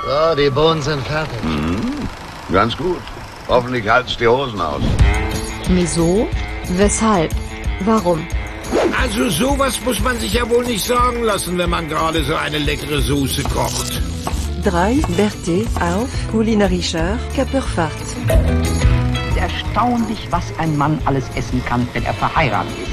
So, die Bohnen sind fertig. Ganz gut. Hoffentlich halt's die Hosen aus. Wieso? Weshalb? Warum? Also sowas muss man sich ja wohl nicht sagen lassen, wenn man gerade so eine leckere Soße kocht. 3 Berthe auf kulinarischer Körperfahrt. Erstaunlich, was ein Mann alles essen kann, wenn er verheiratet ist.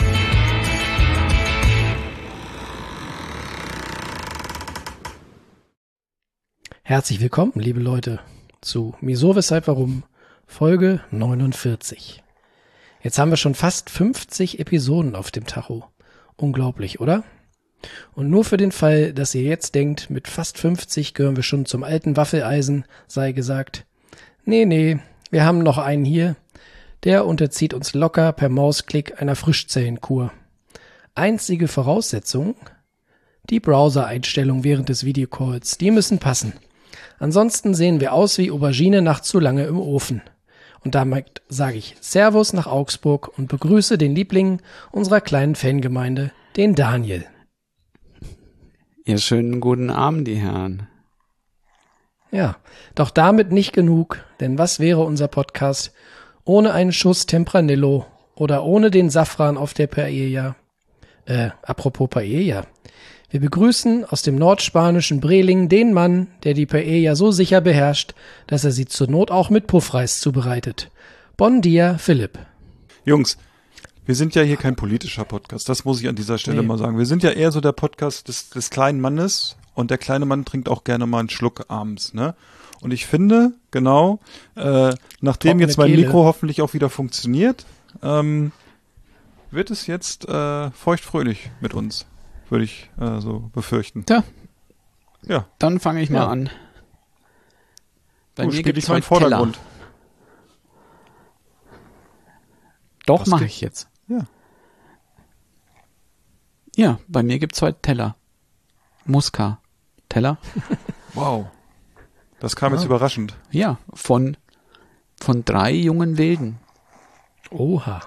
Herzlich willkommen, liebe Leute, zu Wieso, Weshalb, Warum, Folge 49. Jetzt haben wir schon fast 50 Episoden auf dem Tacho. Unglaublich, oder? Und nur für den Fall, dass ihr jetzt denkt, mit fast 50 gehören wir schon zum alten Waffeleisen, sei gesagt, nee, wir haben noch einen hier, der unterzieht uns locker per Mausklick einer Frischzellenkur. Einzige Voraussetzung, die Browser-Einstellungen während des Videocalls, die müssen passen. Ansonsten sehen wir aus wie Aubergine nach zu lange im Ofen. Und damit sage ich Servus nach Augsburg und begrüße den Liebling unserer kleinen Fangemeinde, den Daniel. Ja, schönen guten Abend, die Herren. Ja, doch damit nicht genug, denn was wäre unser Podcast ohne einen Schuss Tempranillo oder ohne den Safran auf der Paella? Apropos Paella. Wir begrüßen aus dem nordspanischen Breling den Mann, der die Paella so sicher beherrscht, dass er sie zur Not auch mit Puffreis zubereitet. Bon dia, Philipp. Jungs, wir sind ja hier kein politischer Podcast, das muss ich an dieser Stelle mal sagen. Wir sind ja eher so der Podcast des kleinen Mannes und der kleine Mann trinkt auch gerne mal einen Schluck abends, ne? Und ich finde, genau, nachdem Trockene jetzt mein Kehle. Mikro hoffentlich auch wieder funktioniert, wird es jetzt feuchtfröhlich mit uns. Würde ich so befürchten. Tja. Ja. Dann fange ich mal an. Bei mir spiel gibt's ich mal im heute Vordergrund. Teller. Doch, Was mache gibt's? ich jetzt. Ja. Ja, bei mir gibt's heute Teller. Muska. Teller? Wow. Das kam jetzt überraschend. Ja, von 3 jungen Wilden. Oha.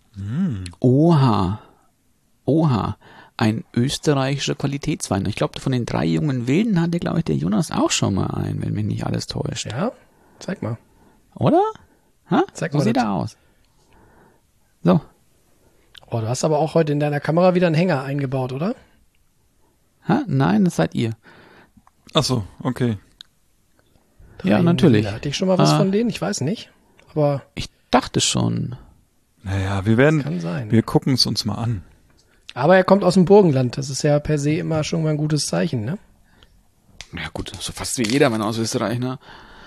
Oha. Ein österreichischer Qualitätswein. Ich glaube, von den 3 jungen Wilden hatte, glaube ich, der Jonas auch schon mal einen, wenn mich nicht alles täuscht. Ja, zeig mal. Oder? Ha? Zeig So mal sieht das. er aus. So. Oh, du hast aber auch heute in deiner Kamera wieder einen Hänger eingebaut, oder? Ha? Nein, das seid ihr. Ach so, okay. Ja, natürlich. Hatte ich schon mal was von denen? Ich weiß nicht. Aber Ich dachte schon. Naja, kann sein. wir gucken es uns mal an. Aber er kommt aus dem Burgenland. Das ist ja per se immer schon mal ein gutes Zeichen, ne? Ja gut, so fast wie jeder Mann aus Österreich, ne?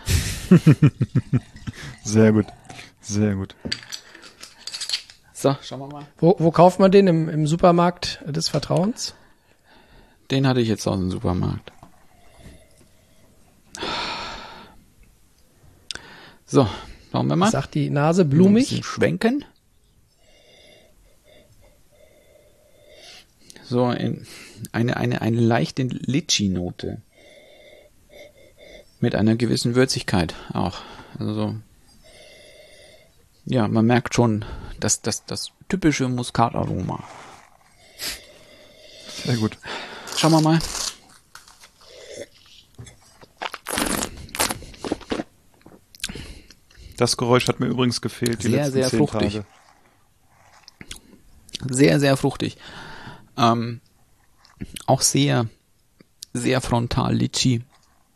Sehr gut. Sehr gut. So, schauen wir mal. Wo kauft man den? Im Supermarkt des Vertrauens? Den hatte ich jetzt aus dem Supermarkt. So, schauen wir mal. Sagt die Nase Ein blumig? bisschen schwenken. So, eine leichte Litschi-Note. Mit einer gewissen Würzigkeit auch. Also so. Ja, man merkt schon das typische Muskataroma. Sehr gut. Schauen wir mal. Das Geräusch hat mir übrigens gefehlt die Sehr, letzten sehr 10 fruchtig. Tage. Sehr, sehr fruchtig. Auch sehr, sehr frontal Litschi.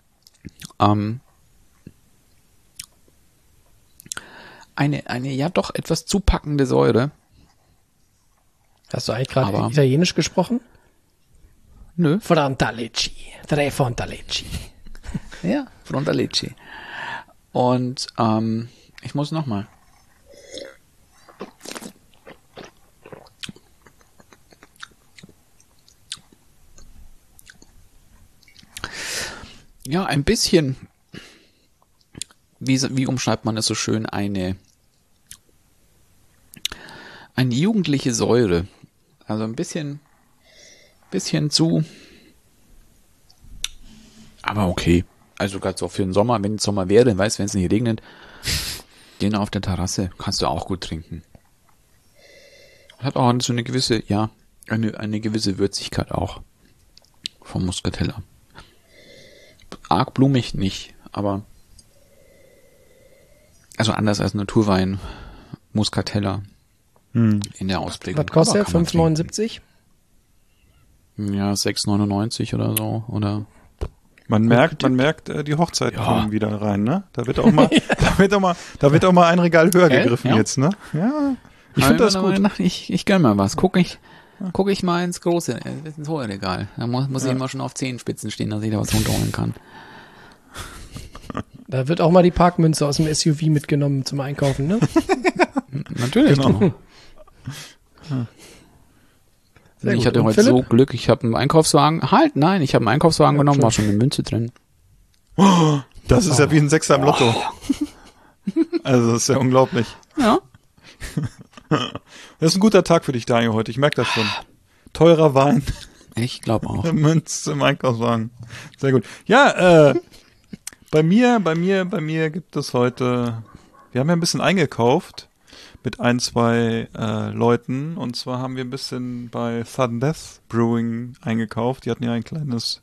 Eine ja doch etwas zupackende Säure. Hast du eigentlich gerade Aber- Italienisch gesprochen? Nö. Frontalecci. Tre Frontalecci. Ja, Frontalecci. Und ich muss nochmal. Ja, ein bisschen, wie umschreibt man es so schön, eine jugendliche Säure. Also ein bisschen zu, aber okay. Also gerade so für den Sommer, wenn es Sommer wäre, weißt, wenn es nicht regnet, den auf der Terrasse kannst du auch gut trinken. Hat auch so eine gewisse, ja, eine gewisse Würzigkeit auch vom Muscatella. arg blumig nicht, aber also anders als Naturwein, Muscatella in der Ausprägung. Was kostet Aber der? kann man 5,79? Ja, 6,99 oder so, oder? Man merkt, die Hochzeiten kommen wieder rein, ne? Da wird auch mal, da wird auch mal ein Regal höher gegriffen jetzt, ne? Ja. Ich finde das gut. Ich gönn mal was. Guck ich mal ins ins hohe Regal. Da muss ich immer schon auf Zehenspitzen stehen, dass ich da was runterholen kann. Da wird auch mal die Parkmünze aus dem SUV mitgenommen zum Einkaufen, ne? Natürlich. Genau. Sehr Ich gut. hatte Und heute Philipp? so Glück, ich habe einen Einkaufswagen, ich habe einen Einkaufswagen genommen, war schon eine Münze drin. Das ist ja wie ein Sechser im Lotto. Also, das ist ja unglaublich. Ja. Das ist ein guter Tag für dich, Daniel, heute. Ich merke das schon. Teurer Wein, Ich glaube auch. Münz im Einkaufswagen. Sehr gut. Ja, bei mir gibt es heute, wir haben ja ein bisschen eingekauft mit 2 Leuten, und zwar haben wir ein bisschen bei Sudden Death Brewing eingekauft. Die hatten ja ein kleines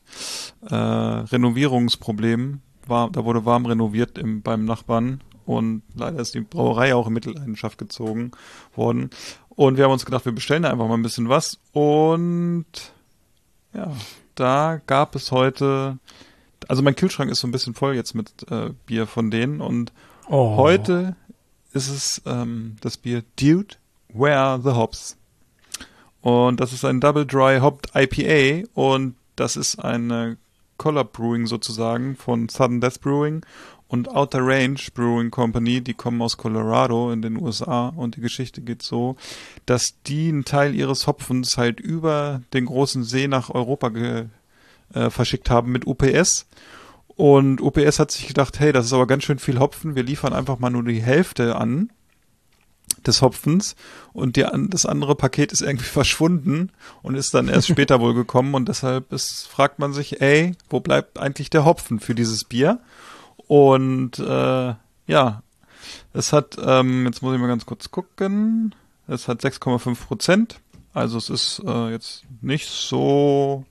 Renovierungsproblem. Da wurde warm renoviert beim Nachbarn, und leider ist die Brauerei auch in Mitleidenschaft gezogen worden. Und wir haben uns gedacht, wir bestellen einfach mal ein bisschen was. Und ja, da gab es heute, also mein Kühlschrank ist so ein bisschen voll jetzt mit Bier von denen, und heute ist es das Bier Dude, Where Are the Hops? Und das ist ein Double Dry Hopped IPA, und das ist eine Collab Brewing sozusagen von Sudden Death Brewing und Outer Range Brewing Company. Die kommen aus Colorado in den USA, und die Geschichte geht so, dass die einen Teil ihres Hopfens halt über den großen See nach Europa verschickt haben mit UPS. Und UPS hat sich gedacht, hey, das ist aber ganz schön viel Hopfen, wir liefern einfach mal nur die Hälfte an des Hopfens, und das andere Paket ist irgendwie verschwunden und ist dann erst später wohl gekommen, und deshalb fragt man sich, wo bleibt eigentlich der Hopfen für dieses Bier? Und ja, es hat, jetzt muss ich mal ganz kurz gucken, es hat 6,5%, also es ist jetzt nicht so,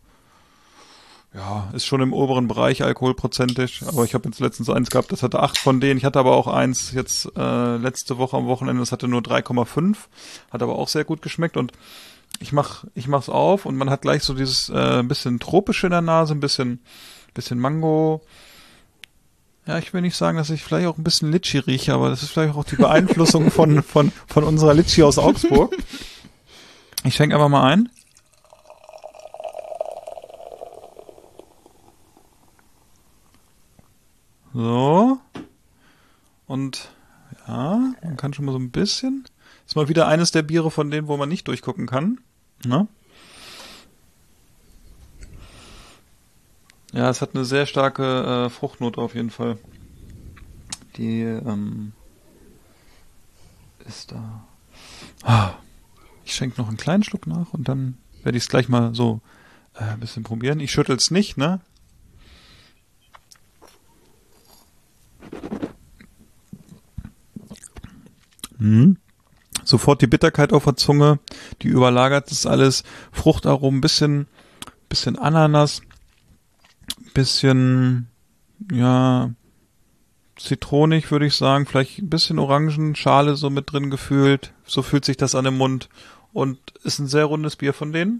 ja, ist schon im oberen Bereich alkoholprozentig, aber ich habe jetzt letztens eins gehabt, das hatte 8 von denen. Ich hatte aber auch eins jetzt letzte Woche am Wochenende, das hatte nur 3,5, hat aber auch sehr gut geschmeckt, und ich mach's auf, und man hat gleich so dieses bisschen tropische in der Nase, ein bisschen Mango. Ja, ich will nicht sagen, dass ich vielleicht auch ein bisschen Litschi rieche, aber das ist vielleicht auch die Beeinflussung von unserer Litschi aus Augsburg. Ich schenke einfach mal ein. So. Und ja, man kann schon mal so ein bisschen. Ist mal wieder eines der Biere von denen, wo man nicht durchgucken kann. Ne? Ja, es hat eine sehr starke Fruchtnote auf jeden Fall. Die ist da. Ich schenke noch einen kleinen Schluck nach, und dann werde ich es gleich mal so ein bisschen probieren. Ich schüttel es nicht, ne? Sofort die Bitterkeit auf der Zunge, die überlagert das alles. Fruchtaromen, bisschen Ananas, bisschen, ja, zitronig, würde ich sagen, vielleicht ein bisschen Orangenschale so mit drin gefühlt. So fühlt sich das an im Mund, und ist ein sehr rundes Bier von denen.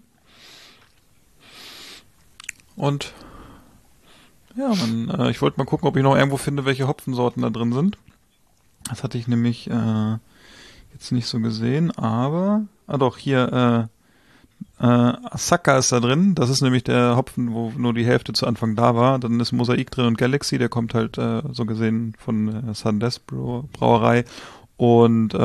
Und ja, ich wollte mal gucken, ob ich noch irgendwo finde, welche Hopfensorten da drin sind. Das hatte ich nämlich jetzt nicht so gesehen, aber doch, hier Asaka ist da drin. Das ist nämlich der Hopfen, wo nur die Hälfte zu Anfang da war. Dann ist Mosaik drin und Galaxy, der kommt halt so gesehen von Sudden Death Brauerei. Und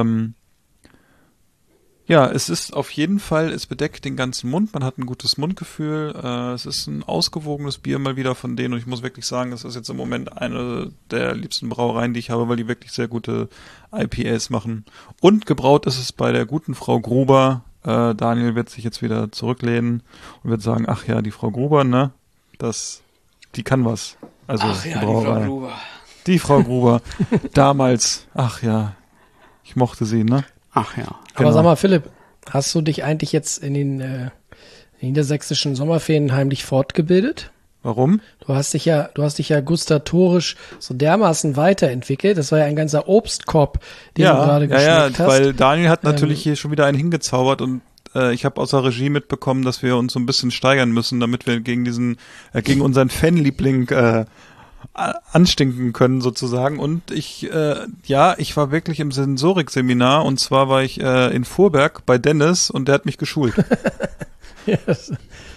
ja, es ist auf jeden Fall, es bedeckt den ganzen Mund, man hat ein gutes Mundgefühl, es ist ein ausgewogenes Bier mal wieder von denen, und ich muss wirklich sagen, das ist jetzt im Moment eine der liebsten Brauereien, die ich habe, weil die wirklich sehr gute IPAs machen. Und gebraut ist es bei der guten Frau Gruber. Daniel wird sich jetzt wieder zurücklehnen und wird sagen, ach ja, die Frau Gruber, ne, die kann was. Also Ach ja, die Brauerei. die Frau Gruber. Die Frau Gruber. Damals, ach ja, ich mochte sie, ne? Ach ja. Aber Genau. sag mal, Philipp, hast du dich eigentlich jetzt in den niedersächsischen Sommerferien heimlich fortgebildet? Warum? Du hast dich ja gustatorisch so dermaßen weiterentwickelt. Das war ja ein ganzer Obstkorb, den du gerade geschmeckt hast. Weil Daniel hat natürlich hier schon wieder einen hingezaubert und ich habe aus der Regie mitbekommen, dass wir uns so ein bisschen steigern müssen, damit wir gegen unseren Fanliebling anstinken können sozusagen. Und ich war wirklich im Sensorik-Seminar und zwar war ich in Vorberg bei Dennis und der hat mich geschult. Yes.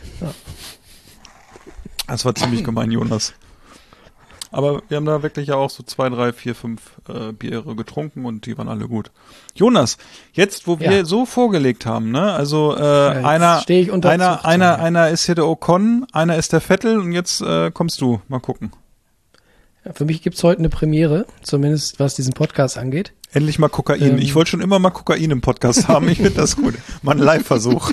Das war ziemlich gemein, Jonas. Aber wir haben da wirklich ja auch so 2, 3, 4, 5 Biere getrunken und die waren alle gut. Jonas, jetzt wo wir so vorgelegt haben, ne? Also einer ist hier der Ocon, einer ist der Vettel und jetzt kommst du. Mal gucken. Ja, für mich gibt's heute eine Premiere, zumindest was diesen Podcast angeht. Endlich mal Kokain. Ich wollte schon immer mal Kokain im Podcast haben. Ich finde das gut. Mal ein Live-Versuch.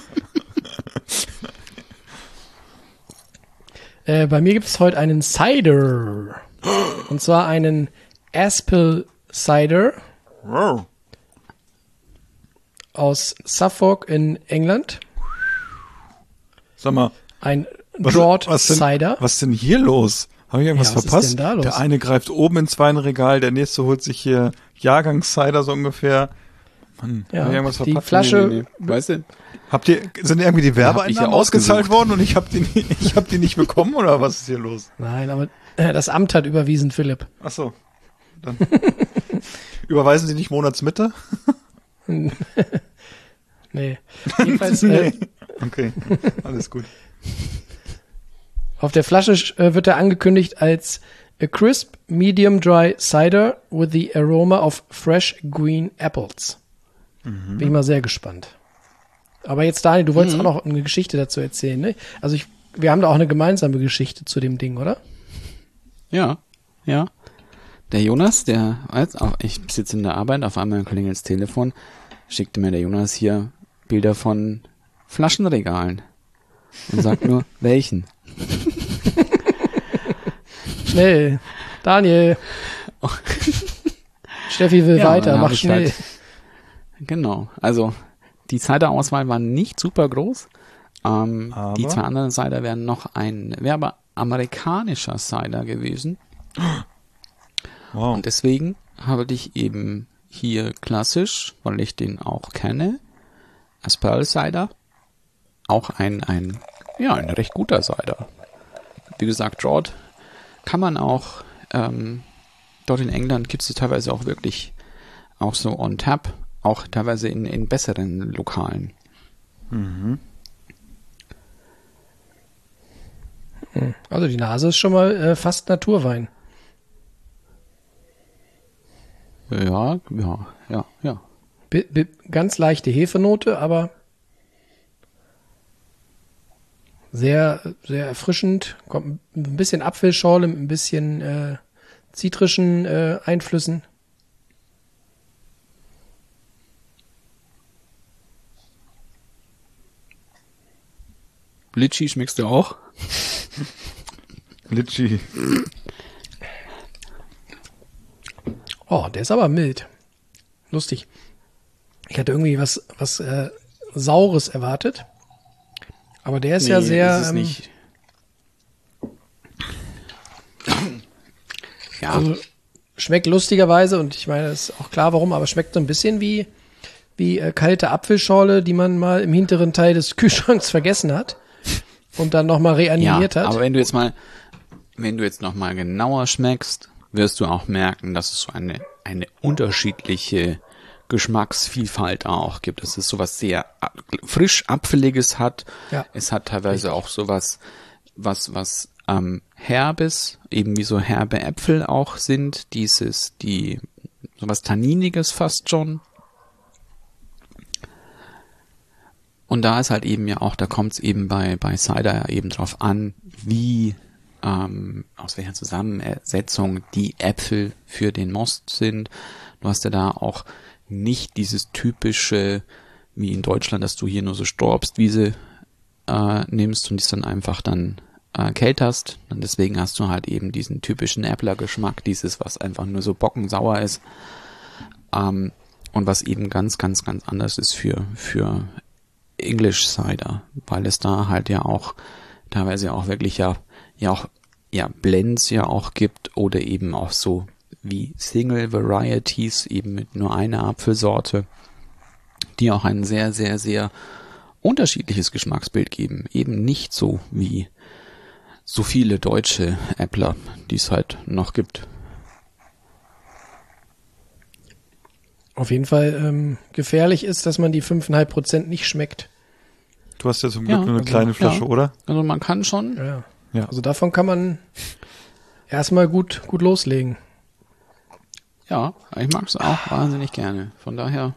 Bei mir gibt's heute einen Cider. Und zwar einen Aspel Cider aus Suffolk in England. Sag mal. Ein Draught Cider. Was ist denn hier los? Habe ich irgendwas verpasst? Was ist denn da los? Der eine greift oben ins Weinregal, der nächste holt sich hier Jahrgangs-Cider so ungefähr. Mann, ja, habe ich irgendwas die verpasst? Flasche. Nee. Weißt du? Sind irgendwie die Werbeeinnahmen ja ausgezahlt worden und ich hab die nicht bekommen oder was ist hier los? Nein, aber das Amt hat überwiesen, Philipp. Ach so. Dann überweisen Sie nicht Monatsmitte? Nee. Jedenfalls, nee. Okay, alles gut. Auf der Flasche wird er angekündigt als a crisp, medium dry cider with the aroma of fresh green apples. Bin ich mal sehr gespannt. Aber jetzt, Daniel, du wolltest auch noch eine Geschichte dazu erzählen, ne? Also wir haben da auch eine gemeinsame Geschichte zu dem Ding, oder? Ja. Der Jonas, ich sitze in der Arbeit, auf einmal klingelt das Telefon, schickte mir der Jonas hier Bilder von Flaschenregalen und sagt nur, welchen? Schnell, Daniel. Steffi will weiter, mach schnell. Halt, genau, also die Cider-Auswahl war nicht super groß. Die 2 anderen Cider wären noch ein amerikanischer Cider gewesen. Wow. Und deswegen habe ich eben hier klassisch, weil ich den auch kenne, Aspel Cider, auch ein recht guter Cider. Wie gesagt, Draught kann man auch, dort in England gibt es teilweise auch wirklich auch so on tap, auch teilweise in besseren Lokalen. Also die Nase ist schon mal fast Naturwein. Ja. Ganz leichte Hefenote, aber sehr, sehr erfrischend. Kommt ein bisschen Apfelschorle mit ein bisschen zitrischen Einflüssen. Litchi schmeckst du auch? Litchi. Oh, der ist aber mild. Lustig. Ich hatte irgendwie was Saures erwartet. Aber der ist ja sehr... Ist es nicht. Ja. Also schmeckt lustigerweise, und ich meine, das ist auch klar warum, aber schmeckt so ein bisschen wie kalte Apfelschorle, die man mal im hinteren Teil des Kühlschranks vergessen hat und dann nochmal reanimiert hat. Aber wenn du jetzt noch mal genauer schmeckst, wirst du auch merken, dass es so eine unterschiedliche Geschmacksvielfalt auch gibt. Dass es sowas sehr frisch Apfeliges hat. Ja. Es hat teilweise auch sowas, was Herbes, eben wie so herbe Äpfel auch sind. Sowas Tanniniges fast schon. Und da ist halt eben ja auch, da kommt es eben bei Cider ja eben drauf an, wie aus welcher Zusammensetzung die Äpfel für den Most sind. Du hast ja da auch nicht dieses typische, wie in Deutschland, dass du hier nur so Storbstwiese nimmst und dies dann einfach dann kelterst. Und deswegen hast du halt eben diesen typischen Äppler-Geschmack, dieses, was einfach nur so bockensauer ist. Und was eben ganz, ganz, ganz anders ist für English Cider, weil es da halt ja auch teilweise auch wirklich ja ja auch Blends ja auch gibt oder eben auch so wie Single Varieties eben mit nur einer Apfelsorte, die auch ein sehr, sehr, sehr unterschiedliches Geschmacksbild geben. Eben nicht so wie so viele deutsche Äppler, die es halt noch gibt. Auf jeden Fall gefährlich ist, dass man die 5,5% nicht schmeckt. Du hast ja zum Glück nur eine kleine Flasche, oder? Also man kann schon. Ja. Also davon kann man erstmal gut loslegen. Ja, ich mag es auch wahnsinnig gerne. Von daher,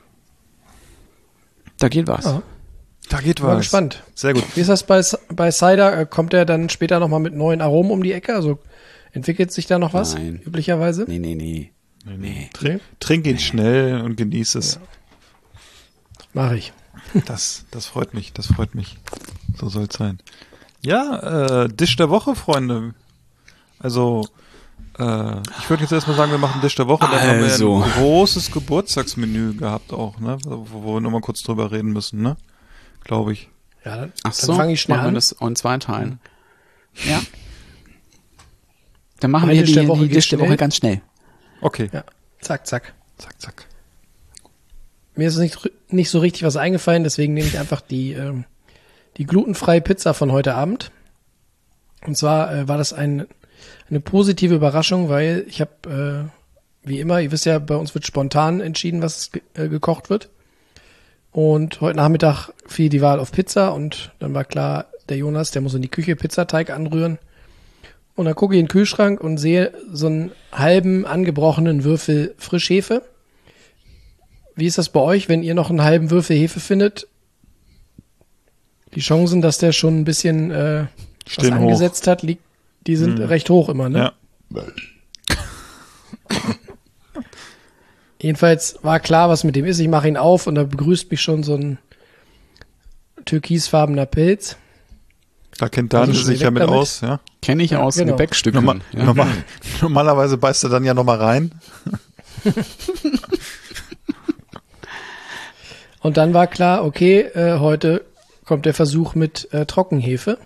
da geht was. Ja. Da geht was. Bin gespannt. Sehr gut. Wie ist das bei Cider? Kommt der dann später nochmal mit neuen Aromen um die Ecke? Also entwickelt sich da noch was? Nein. Üblicherweise? Nee. Trink ihn schnell und genieß es. Ja. Mach ich. Das freut mich. So soll es sein. Ja, Dish der Woche, Freunde. Also, ich würde jetzt erstmal sagen, wir machen Dish der Woche. Dann haben wir ein großes Geburtstagsmenü gehabt auch, ne? Wo wir nochmal kurz drüber reden müssen, ne? Glaube ich. Ja, dann so, fange ich schnell machen wir an. das in 2 Teilen. Ja. Dann machen wir die Dish der Woche ganz schnell. Okay. Ja. Zack. Zack. Mir ist nicht so richtig was eingefallen, deswegen nehme ich einfach die glutenfreie Pizza von heute Abend. Und zwar war das eine positive Überraschung, weil ich habe, wie immer, ihr wisst ja, bei uns wird spontan entschieden, was gekocht wird. Und heute Nachmittag fiel die Wahl auf Pizza und dann war klar, der Jonas, der muss in die Küche Pizzateig anrühren. Und dann gucke ich in den Kühlschrank und sehe so einen halben angebrochenen Würfel Frischhefe. Wie ist das bei euch, wenn ihr noch einen halben Würfel Hefe findet? Die Chancen, dass der schon ein bisschen was angesetzt hat, die sind recht hoch immer, ne? Ja. Jedenfalls war klar, was mit dem ist. Ich mache ihn auf und da begrüßt mich schon so ein türkisfarbener Pilz. Da kennt Daniel sich ja mit aus, ja? Kenne ich aus Gebäckstücken. Normalerweise beißt er dann ja nochmal rein. Und dann war klar, okay, heute kommt der Versuch mit Trockenhefe.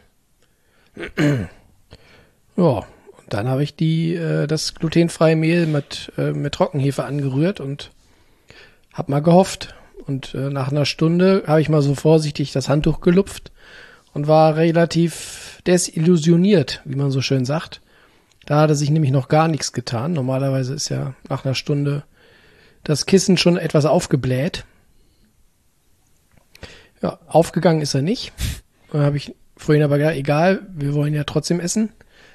Ja, und dann habe ich das glutenfreie Mehl mit Trockenhefe angerührt und habe mal gehofft. Und nach einer Stunde habe ich mal so vorsichtig das Handtuch gelupft und war relativ desillusioniert, wie man so schön sagt. Da hatte sich nämlich noch gar nichts getan. Normalerweise ist ja nach einer Stunde das Kissen schon etwas aufgebläht. Ja, aufgegangen ist er nicht. Dann habe ich vorhin aber gesagt, egal, wir wollen ja trotzdem essen.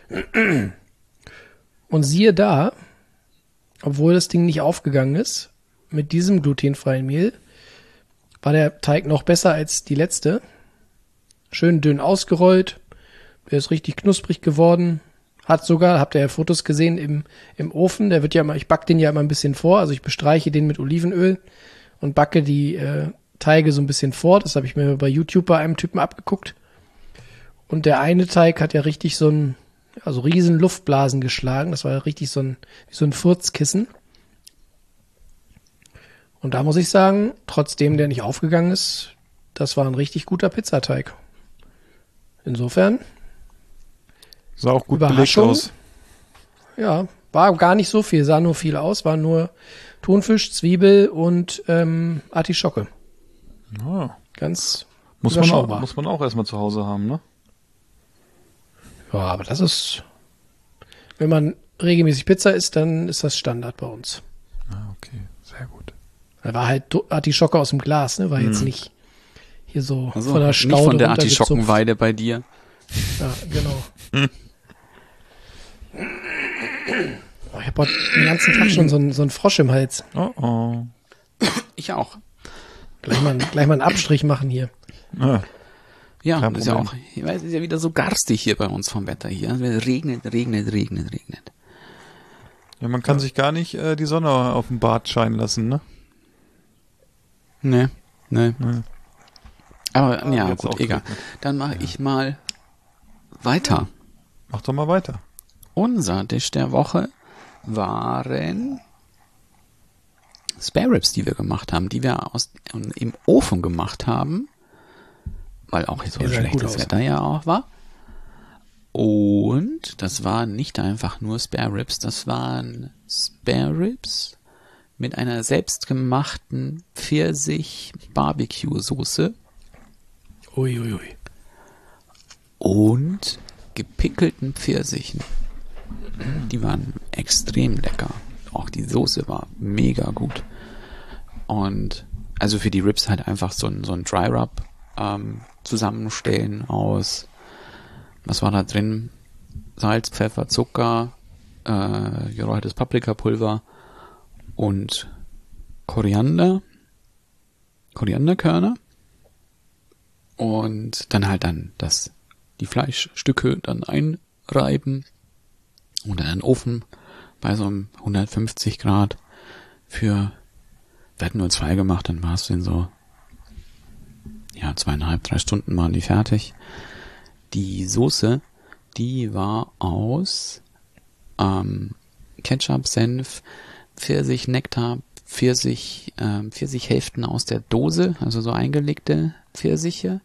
Und siehe da, obwohl das Ding nicht aufgegangen ist, mit diesem glutenfreien Mehl, war der Teig noch besser als die letzte. Schön dünn ausgerollt, der ist richtig knusprig geworden. Hat sogar, habt ihr ja Fotos gesehen, im Ofen, der wird ja immer, ich backe den ja immer ein bisschen vor, also ich bestreiche den mit Olivenöl und backe die Teige so ein bisschen vor. Das habe ich mir bei YouTube bei einem Typen abgeguckt. Und der eine Teig hat ja richtig so riesen Luftblasen geschlagen. Das war ja richtig wie so ein Furzkissen. Und da muss ich sagen, trotzdem der nicht aufgegangen ist, das war ein richtig guter Pizzateig. Insofern. Sah auch gut belegt aus. Ja, war gar nicht so viel, sah nur viel aus, war nur Thunfisch, Zwiebel und Artischocke. Oh. Ganz muss überschaubar. Muss man auch erstmal zu Hause haben, ne? Ja, aber das ist, wenn man regelmäßig Pizza isst, dann ist das Standard bei uns. Ah, okay, sehr gut. Da war halt Artischocke aus dem Glas, ne? War jetzt nicht hier so also von der Staude nicht von der Artischockenweide bei dir. Ja, genau. Oh, ich habe den ganzen Tag schon so einen Frosch im Hals. Oh. Ich auch. Gleich mal einen Abstrich machen hier. Ja, ist ja auch, ich weiß, ist ja wieder so garstig hier bei uns vom Wetter hier. Es regnet. Ja, man kann sich gar nicht die Sonne auf dem Bart scheinen lassen, ne? Nee. Aber ja, gut, egal. Dann mache ich mal weiter. Mach doch mal weiter. Unser Dish der Woche waren Spare Ribs, die wir gemacht haben, die wir im Ofen gemacht haben, weil auch so schlechtes Wetter ja auch war. Und das waren nicht einfach nur Spare Ribs, das waren Spare Ribs mit einer selbstgemachten Pfirsich-Barbecue-Soße. Uiuiui. Und gepickelten Pfirsichen. Die waren extrem lecker. Auch die Soße war mega gut. Und also für die Ribs halt einfach so ein Dry Rub zusammenstellen aus, was war da drin? Salz, Pfeffer, Zucker, geräuchertes Paprikapulver und Korianderkörner. Und dann halt die Fleischstücke dann einreiben und dann in den Ofen bei so einem 150 Grad wir hatten nur 2 gemacht, dann war es in so 2,5, 3 Stunden waren die fertig. Die Soße, die war aus Ketchup, Senf, Pfirsich-Nektar, Pfirsichhälften aus der Dose, also so eingelegte Pfirsiche.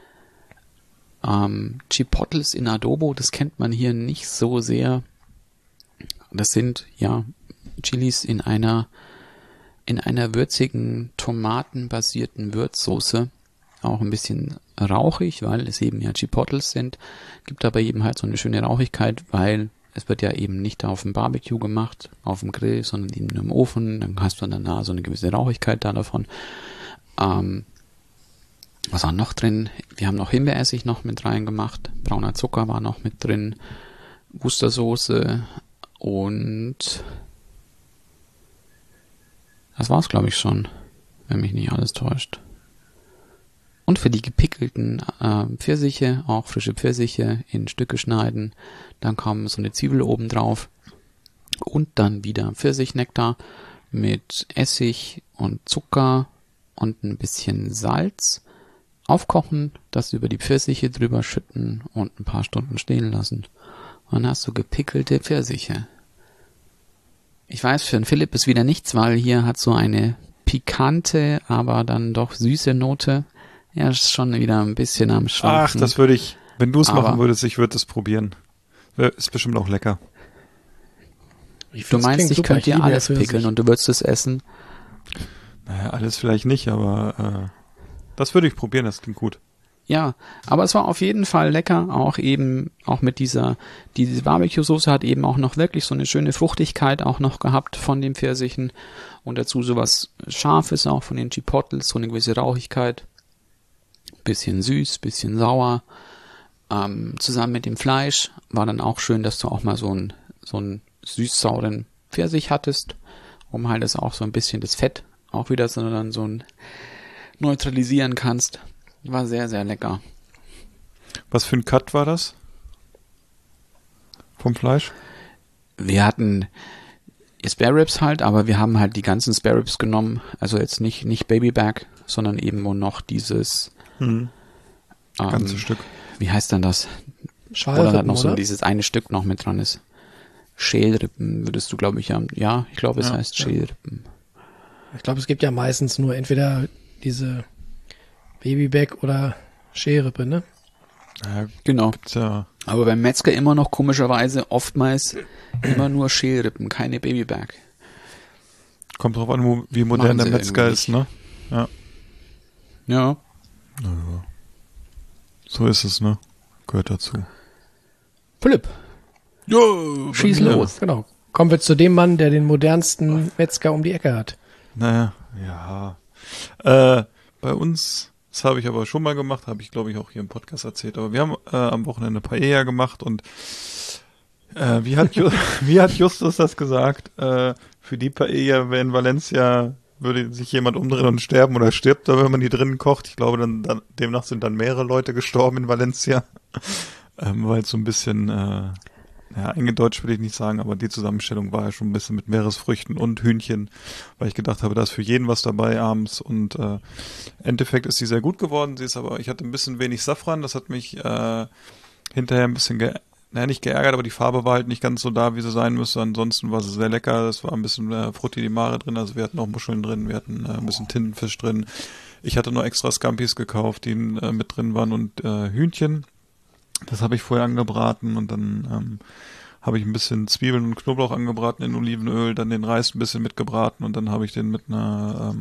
Chipotles in Adobo, das kennt man hier nicht so sehr. Das sind Chilis in einer würzigen, tomatenbasierten Würzsoße. Auch ein bisschen rauchig, weil es eben Chipotles sind. Gibt aber eben halt so eine schöne Rauchigkeit, weil es wird ja eben nicht auf dem Barbecue gemacht, auf dem Grill, sondern eben nur im Ofen. Dann hast du danach so eine gewisse Rauchigkeit da davon. Was war noch drin? Wir haben noch Himbeeressig noch mit reingemacht. Brauner Zucker war noch mit drin. Wustersoße und das war's, glaube ich, schon, wenn mich nicht alles täuscht. Und für die gepickelten Pfirsiche, auch frische Pfirsiche in Stücke schneiden. Dann kam so eine Zwiebel oben drauf. Und dann wieder Pfirsichnektar mit Essig und Zucker und ein bisschen Salz. Aufkochen, das über die Pfirsiche drüber schütten und ein paar Stunden stehen lassen. Und dann hast du gepickelte Pfirsiche. Ich weiß, für den Philipp ist wieder nichts, weil hier hat so eine pikante, aber dann doch süße Note. Ja, ist schon wieder ein bisschen am Schwanken. Ach, das würde ich, wenn du es machen würdest, ich würde es probieren. Ist bestimmt auch lecker. Du meinst, ich könnte dir alles pickeln und du würdest es essen? Naja, alles vielleicht nicht, aber das würde ich probieren, das klingt gut. Ja, aber es war auf jeden Fall lecker, auch mit diese Barbecue-Soße hat eben auch noch wirklich so eine schöne Fruchtigkeit auch noch gehabt von den Pfirsichen und dazu sowas Scharfes auch von den Chipotles, so eine gewisse Rauchigkeit, bisschen süß, bisschen sauer, zusammen mit dem Fleisch war dann auch schön, dass du auch mal so einen süß-sauren Pfirsich hattest, um halt das auch so ein bisschen das Fett auch wieder dann so neutralisieren kannst. War sehr, sehr lecker. Was für ein Cut war das? Vom Fleisch? Wir hatten Spare Ribs halt, aber wir haben halt die ganzen Spare Ribs genommen. Also jetzt nicht Babyback, sondern eben nur noch dieses ganze Stück. Wie heißt denn das? Schalrippen, oder halt noch so oder? dieses eine Stück noch mit dran ist. Schälrippen würdest du, glaube ich, haben. Ja, ich glaube, es heißt Schälrippen. Ich glaube, es gibt ja meistens nur entweder diese Babyback oder Schälrippe, ne? Ja, genau. Ja. Aber beim Metzger immer noch komischerweise oftmals immer nur Schälrippen, keine Babyback. Kommt drauf an, wie modern der Metzger ist, ne? Ja. Ja. Naja. So ist es, ne? Gehört dazu. Philipp. Jo, schieß los. Genau. Kommen wir zu dem Mann, der den modernsten Metzger um die Ecke hat. Naja, ja. Bei uns, das habe ich aber schon mal gemacht, habe ich glaube ich auch hier im Podcast erzählt, aber wir haben am Wochenende Paella gemacht und wie hat Justus das gesagt? Für die Paella in Valencia würde sich jemand umdrehen und sterben oder stirbt da, wenn man die drinnen kocht. Ich glaube, dann demnach sind dann mehrere Leute gestorben in Valencia, weil es so ein bisschen eingedeutscht will ich nicht sagen, aber die Zusammenstellung war ja schon ein bisschen mit Meeresfrüchten und Hühnchen, weil ich gedacht habe, da ist für jeden was dabei abends und im Endeffekt ist sie sehr gut geworden. Ich hatte ein bisschen wenig Safran, das hat mich hinterher ein bisschen nicht geärgert, aber die Farbe war halt nicht ganz so da, wie sie sein müsste. Ansonsten war sie sehr lecker, es war ein bisschen Frutti di Mare drin, also wir hatten auch Muscheln drin, wir hatten ein bisschen Tintenfisch drin. Ich hatte noch extra Scampis gekauft, die mit drin waren und Hühnchen. Das habe ich vorher angebraten und dann habe ich ein bisschen Zwiebeln und Knoblauch angebraten in Olivenöl, dann den Reis ein bisschen mitgebraten und dann habe ich den mit einer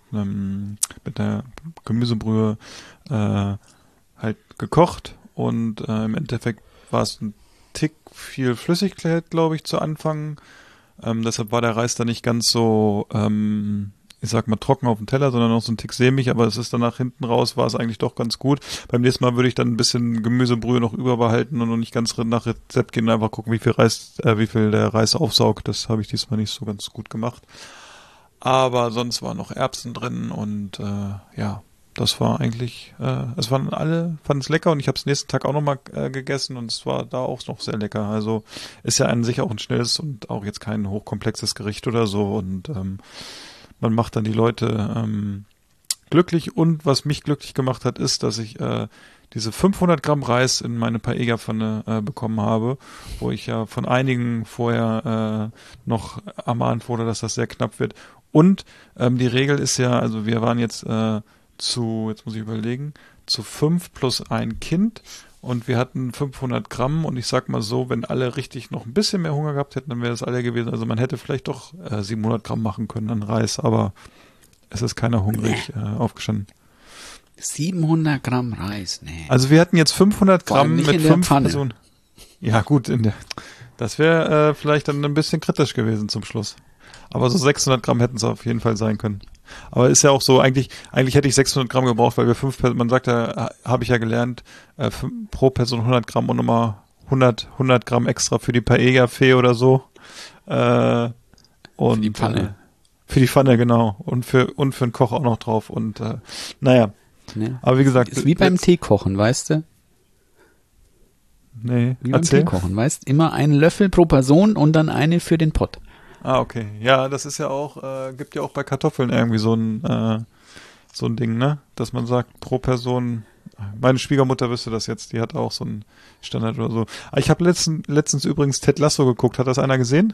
Gemüsebrühe halt gekocht und im Endeffekt war es ein Tick viel Flüssigkeit, glaube ich, zu Anfang. Deshalb war der Reis dann nicht ganz so, ich sag mal, trocken auf dem Teller, sondern noch so ein Tick sämig, aber es ist dann nach hinten raus, war es eigentlich doch ganz gut. Beim nächsten Mal würde ich dann ein bisschen Gemüsebrühe noch überbehalten und noch nicht ganz nach Rezept gehen, einfach gucken, wie viel der Reis aufsaugt. Das habe ich diesmal nicht so ganz gut gemacht. Aber sonst waren noch Erbsen drin und ja, das war eigentlich, es waren alle, fanden es lecker und ich habe es nächsten Tag auch nochmal gegessen und es war da auch noch sehr lecker. Also ist ja an sich auch ein schnelles und auch jetzt kein hochkomplexes Gericht oder so und man macht dann die Leute glücklich und was mich glücklich gemacht hat, ist, dass ich diese 500 Gramm Reis in meine Paella-Pfanne bekommen habe, wo ich ja von einigen vorher noch ermahnt wurde, dass das sehr knapp wird. Und die Regel ist ja, also wir waren jetzt jetzt muss ich überlegen, zu 5 plus ein Kind und wir hatten 500 Gramm und ich sag mal so, wenn alle richtig noch ein bisschen mehr Hunger gehabt hätten, dann wäre das alle gewesen. Also man hätte vielleicht doch 700 Gramm machen können an Reis, aber es ist keiner hungrig aufgestanden. 700 Gramm Reis, nee. Also wir hatten jetzt 500 Gramm mit 5 Pfanne. Personen. Ja gut, das wäre vielleicht dann ein bisschen kritisch gewesen zum Schluss. Aber so 600 Gramm hätten es auf jeden Fall sein können. Aber ist ja auch so, eigentlich hätte ich 600 Gramm gebraucht, weil wir 5 Personen, man sagt ja, habe ich ja gelernt, pro Person 100 Gramm und nochmal 100 Gramm extra für die Paella-Fee oder so. Und für die Pfanne. Für die Pfanne, genau. Und für den Koch auch noch drauf. Und naja. Nee. Aber wie gesagt. Ist wie beim Teekochen, weißt du? Nee, wie beim Teekochen, weißt du? Immer einen Löffel pro Person und dann eine für den Pott. Ah, okay. Ja, das ist ja auch, gibt ja auch bei Kartoffeln irgendwie so ein Ding, ne? Dass man sagt, pro Person, meine Schwiegermutter wüsste das jetzt, die hat auch so einen Standard oder so. Ich habe letztens übrigens Ted Lasso geguckt, hat das einer gesehen?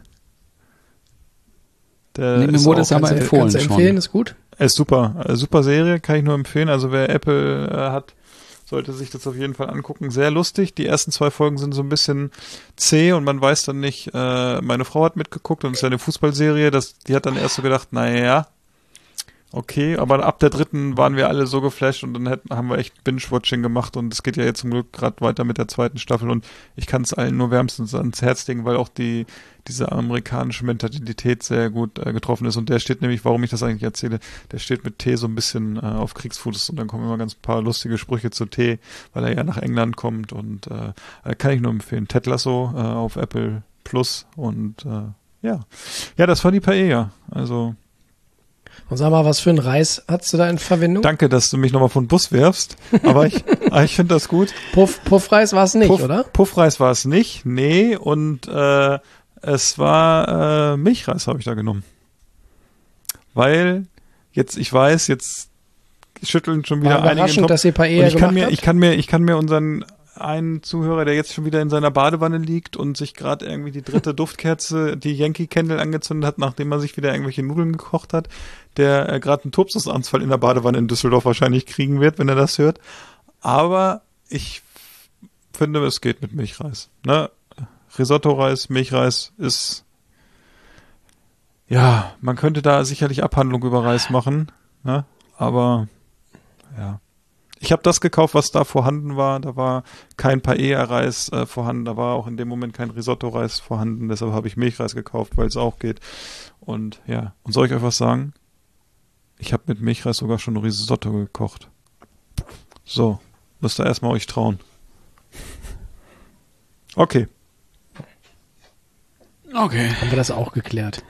Mir wurde es aber empfohlen schon. Empfehlen, ist gut. Ist super, super Serie, kann ich nur empfehlen. Also wer Apple hat, sollte sich das auf jeden Fall angucken. Sehr lustig. Die ersten 2 Folgen sind so ein bisschen zäh und man weiß dann nicht, meine Frau hat mitgeguckt und es ist ja eine Fußballserie, die hat dann erst so gedacht, naja, okay, aber ab der 3. waren wir alle so geflasht und dann haben wir echt Binge-Watching gemacht und es geht ja jetzt zum Glück gerade weiter mit der 2. Staffel und ich kann es allen nur wärmstens ans Herz legen, weil auch diese amerikanische Mentalität sehr gut getroffen ist und der steht nämlich, warum ich das eigentlich erzähle, der steht mit Tee so ein bisschen auf Kriegsfuß und dann kommen immer ganz paar lustige Sprüche zu Tee, weil er ja nach England kommt und kann ich nur empfehlen. Ted Lasso auf Apple Plus und ja, das war die Paella, also und sag mal, was für ein Reis hast du da in Verwendung? Danke, dass du mich nochmal von Bus wirfst, aber ich finde das gut. Puffreis war es nicht, oder? Puffreis war es nicht, nee, und es war Milchreis habe ich da genommen. Weil ich weiß, jetzt schütteln schon wieder einige den Kopf. Dass ihr Paella gemacht habt? Ich kann mir unseren einen Zuhörer, der jetzt schon wieder in seiner Badewanne liegt und sich gerade irgendwie die 3. Duftkerze, die Yankee Candle angezündet hat, nachdem er sich wieder irgendwelche Nudeln gekocht hat, der gerade einen Tobsusanfall in der Badewanne in Düsseldorf wahrscheinlich kriegen wird, wenn er das hört. Aber ich finde, es geht mit Milchreis. Ne? Risotto-Reis, Milchreis ist, ja, man könnte da sicherlich Abhandlung über Reis machen, ne? Aber ja. Ich habe das gekauft, was da vorhanden war. Da war kein Paella-Reis vorhanden. Da war auch in dem Moment kein Risotto-Reis vorhanden. Deshalb habe ich Milchreis gekauft, weil es auch geht. Und ja, und soll ich euch was sagen? Ich habe mit Milchreis sogar schon Risotto gekocht. So, müsst ihr erstmal euch trauen. Okay. Haben wir das auch geklärt.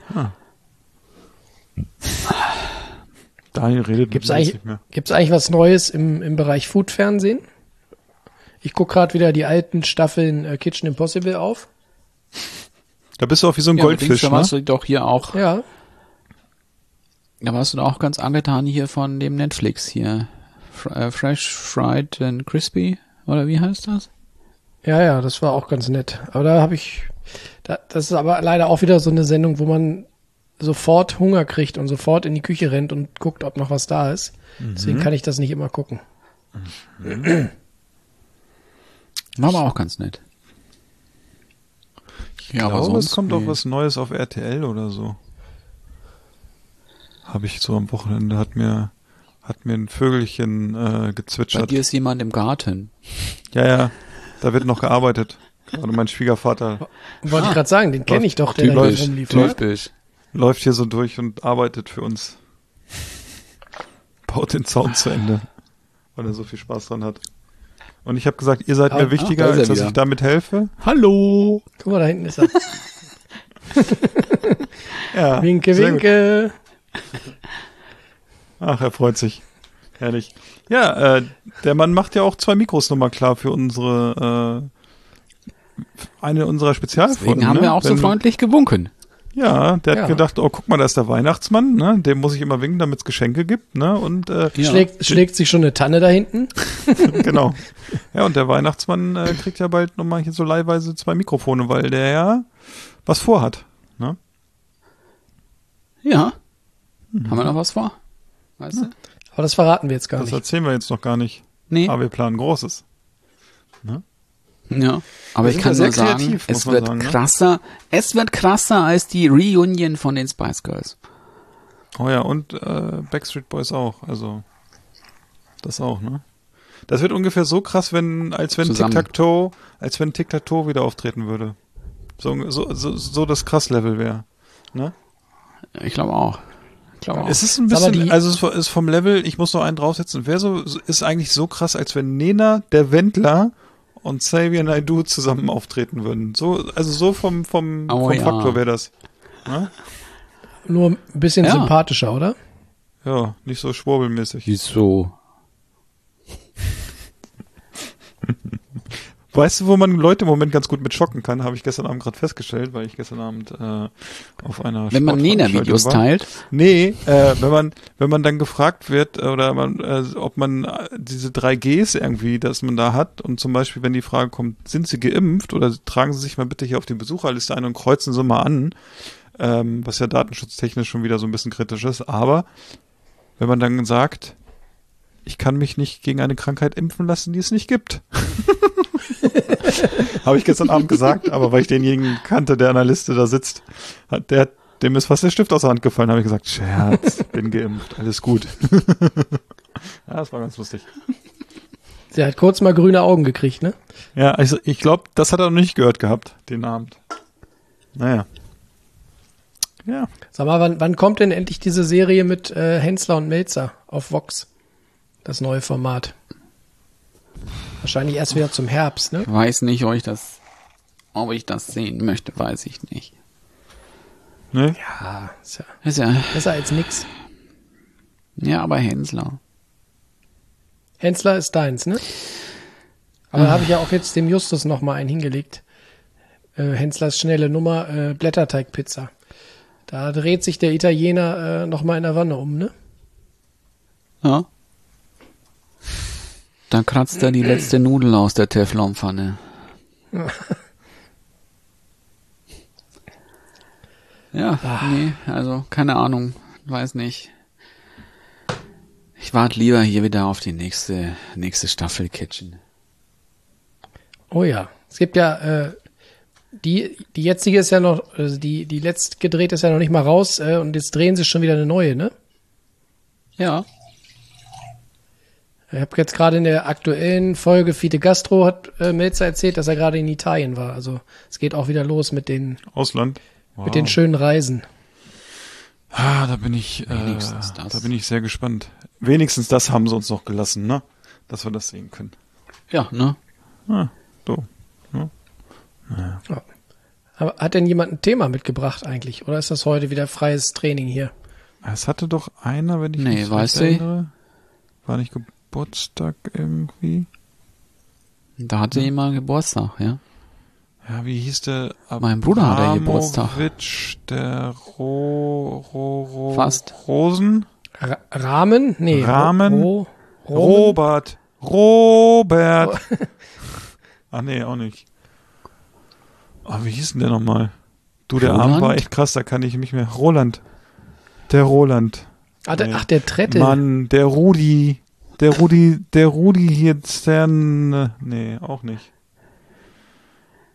Daniel redet Gibt's eigentlich was Neues im Bereich Food-Fernsehen? Ich gucke gerade wieder die alten Staffeln Kitchen Impossible auf. Da bist du auch wie so ein Goldfisch, da warst du doch hier auch. Ja. Da warst du doch auch ganz angetan hier von dem Netflix hier. Fresh, Fried and Crispy, oder wie heißt das? Ja, das war auch ganz nett. Aber das ist aber leider auch wieder so eine Sendung, wo man sofort Hunger kriegt und sofort in die Küche rennt und guckt, ob noch was da ist. Deswegen kann ich das nicht immer gucken. War aber auch ganz nett. Ich glaube, es kommt auch was Neues auf RTL oder so. Habe ich so am Wochenende, hat mir ein Vögelchen gezwitschert. Bei dir ist jemand im Garten. Ja, da wird noch gearbeitet. Gerade mein Schwiegervater Wollte ich gerade sagen, den kenne ich doch, der da hier rumlief. Typisch. läuft hier so durch und arbeitet für uns. Baut den Zaun zu Ende, weil er so viel Spaß dran hat. Und ich habe gesagt, ihr seid mir wichtiger, als dass ich damit helfe. Hallo! Guck mal, da hinten ist er. Ja, Winke, winke. Ach, er freut sich. Herrlich. Ja, der Mann macht ja auch 2 Mikros nochmal klar für unsere eine unserer Spezialfolgen. Deswegen haben wir auch so freundlich gewunken. Ja, der hat gedacht, oh, guck mal, da ist der Weihnachtsmann, ne? Dem muss ich immer winken, damit es Geschenke gibt, ne? Und schlägt sich schon eine Tanne da hinten. Genau. Ja, und der Weihnachtsmann kriegt ja bald nochmal hier so leihweise 2 Mikrofone, weil der ja was vorhat, ne? Ja. Haben wir noch was vor? Weißt du? Aber das verraten wir jetzt gar Das nicht. erzählen wir jetzt noch gar nicht. Nee. Aber wir planen Großes. Ne? Ja, aber ich kann nur sagen, es wird krasser. Es wird krasser als die Reunion von den Spice Girls. Oh ja, und Backstreet Boys auch. Also das auch, ne? Das wird ungefähr so krass, als wenn Tic-Tac-Toe wieder auftreten würde. So das Krass-Level wäre. Ne? Ich glaube auch. Es ist ein bisschen, also es ist vom Level, ich muss noch einen draufsetzen, ist eigentlich so krass, als wenn Nena, der Wendler und Xavier Naidoo zusammen auftreten würden. So vom Faktor wäre das. Ne? Nur ein bisschen sympathischer, oder? Ja, nicht so schwurbelmäßig. Wieso? Weißt du, wo man Leute im Moment ganz gut mit schocken kann, habe ich gestern Abend gerade festgestellt, weil ich gestern Abend auf einer Wenn man Nena-Videos teilt? Nee, wenn man dann gefragt wird, oder ob man diese 3Gs irgendwie, dass man da hat, und zum Beispiel, wenn die Frage kommt, sind Sie geimpft oder tragen Sie sich mal bitte hier auf die Besucherliste ein und kreuzen Sie mal an, was ja datenschutztechnisch schon wieder so ein bisschen kritisch ist, aber wenn man dann sagt, ich kann mich nicht gegen eine Krankheit impfen lassen, die es nicht gibt. Habe ich gestern Abend gesagt, aber weil ich denjenigen kannte, der an der Liste da sitzt, dem ist fast der Stift aus der Hand gefallen, habe ich gesagt, Scherz, bin geimpft, alles gut. Ja, das war ganz lustig. Der hat kurz mal grüne Augen gekriegt, ne? Ja, also ich glaube, das hat er noch nicht gehört gehabt, den Abend. Naja. Ja. Sag mal, wann kommt denn endlich diese Serie mit Hensler und Melzer auf Vox? Das neue Format. Wahrscheinlich erst wieder zum Herbst, ne? Ich weiß nicht, ob ich das sehen möchte, weiß ich nicht. Ne? Ja, ist ja besser als nix. Ja, aber Hensler ist deins, ne? Aber da habe ich ja auch jetzt dem Justus noch mal einen hingelegt. Henslers schnelle Nummer, Blätterteigpizza. Da dreht sich der Italiener noch mal in der Wanne um, ne? Ja. Dann kratzt er die letzte Nudel aus der Teflonpfanne. Ja, nee, also keine Ahnung, weiß nicht. Ich warte lieber hier wieder auf die nächste Staffel Kitchen. Oh ja, es gibt ja die jetzige ist ja noch, also die letzt gedreht ist ja noch nicht mal raus und jetzt drehen sie schon wieder eine neue, ne? Ja. Ich habe jetzt gerade in der aktuellen Folge Fide Gastro hat Melzer erzählt, dass er gerade in Italien war. Also es geht auch wieder los mit den Ausland. Wow. Mit den schönen Reisen. Ah, da bin ich sehr gespannt. Wenigstens das haben sie uns noch gelassen, ne? Dass wir das sehen können. Ja, ne? Ah, so. Ja. Naja. Ja. Aber hat denn jemand ein Thema mitgebracht eigentlich? Oder ist das heute wieder freies Training hier? Es hatte doch einer, wenn ich mich weißt erinnere. War nicht Geburtstag irgendwie? Da hatte jemand Geburtstag, ja. Ja, wie hieß der? Mein Bruder hat ja Geburtstag. Der Fast. Rosen? Rahmen? Nee. Rahmen? Robert. Ach nee, auch nicht. Oh, wie hieß denn der nochmal? Du, der Arm war echt krass, da kann ich mich mehr. Roland. Der Roland. Der Trette. Mann, der Rudi hier, Stern. Nee, auch nicht.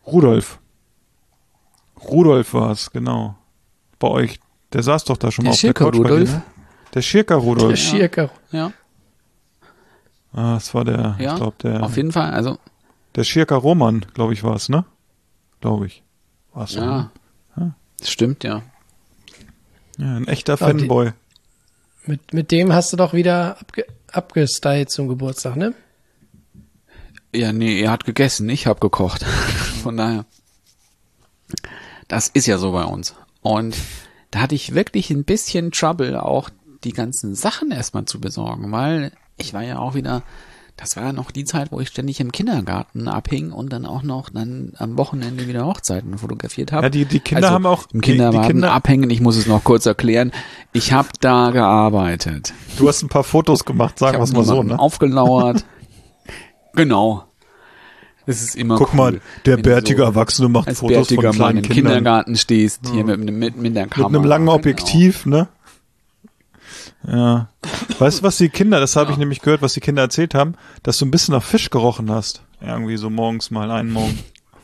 Rudolf. Rudolf war es, genau. Bei euch. Der saß doch da schon Der mal auf der Schirker Couch bei dir, Rudolf? ne? Der Schirker Rudolf. Der Schirker. Ja, Ah, das war der, ja. ich glaube, Auf jeden Fall, also, der Schirker Roman, glaube ich, war es, ne? Glaube ich. War's so, ja. ne? Das stimmt, ja. Ja, ein echter Ah, die- Fanboy. Mit dem hast du doch wieder abgestylt zum Geburtstag, ne? Ja, nee, er hat gegessen, ich habe gekocht. Von daher. Das ist ja so bei uns. Und da hatte ich wirklich ein bisschen Trouble, auch die ganzen Sachen erstmal zu besorgen, weil ich war ja auch wieder, das war ja noch die Zeit, wo ich ständig im Kindergarten abhing und dann auch noch dann am Wochenende wieder Hochzeiten fotografiert habe. Ja, die Kinder haben auch im die Kindergarten Kinder abhängen. Ich muss es noch kurz erklären. Ich habe da gearbeitet. Du hast ein paar Fotos gemacht, sagen wir es mal so, ne? Aufgelauert. Genau. Das ist immer Guck cool, mal, der wenn du bärtige Erwachsene macht als Fotos von bärtiger Mann kleinen im Kindern. Kindergarten stehst, hier mit der Kamera. Mit einem langen Genau. Objektiv, ne? Ja. Weißt du, was die Kinder, das habe ich nämlich gehört, was die Kinder erzählt haben, dass du ein bisschen nach Fisch gerochen hast. Irgendwie so morgens mal einen Morgen.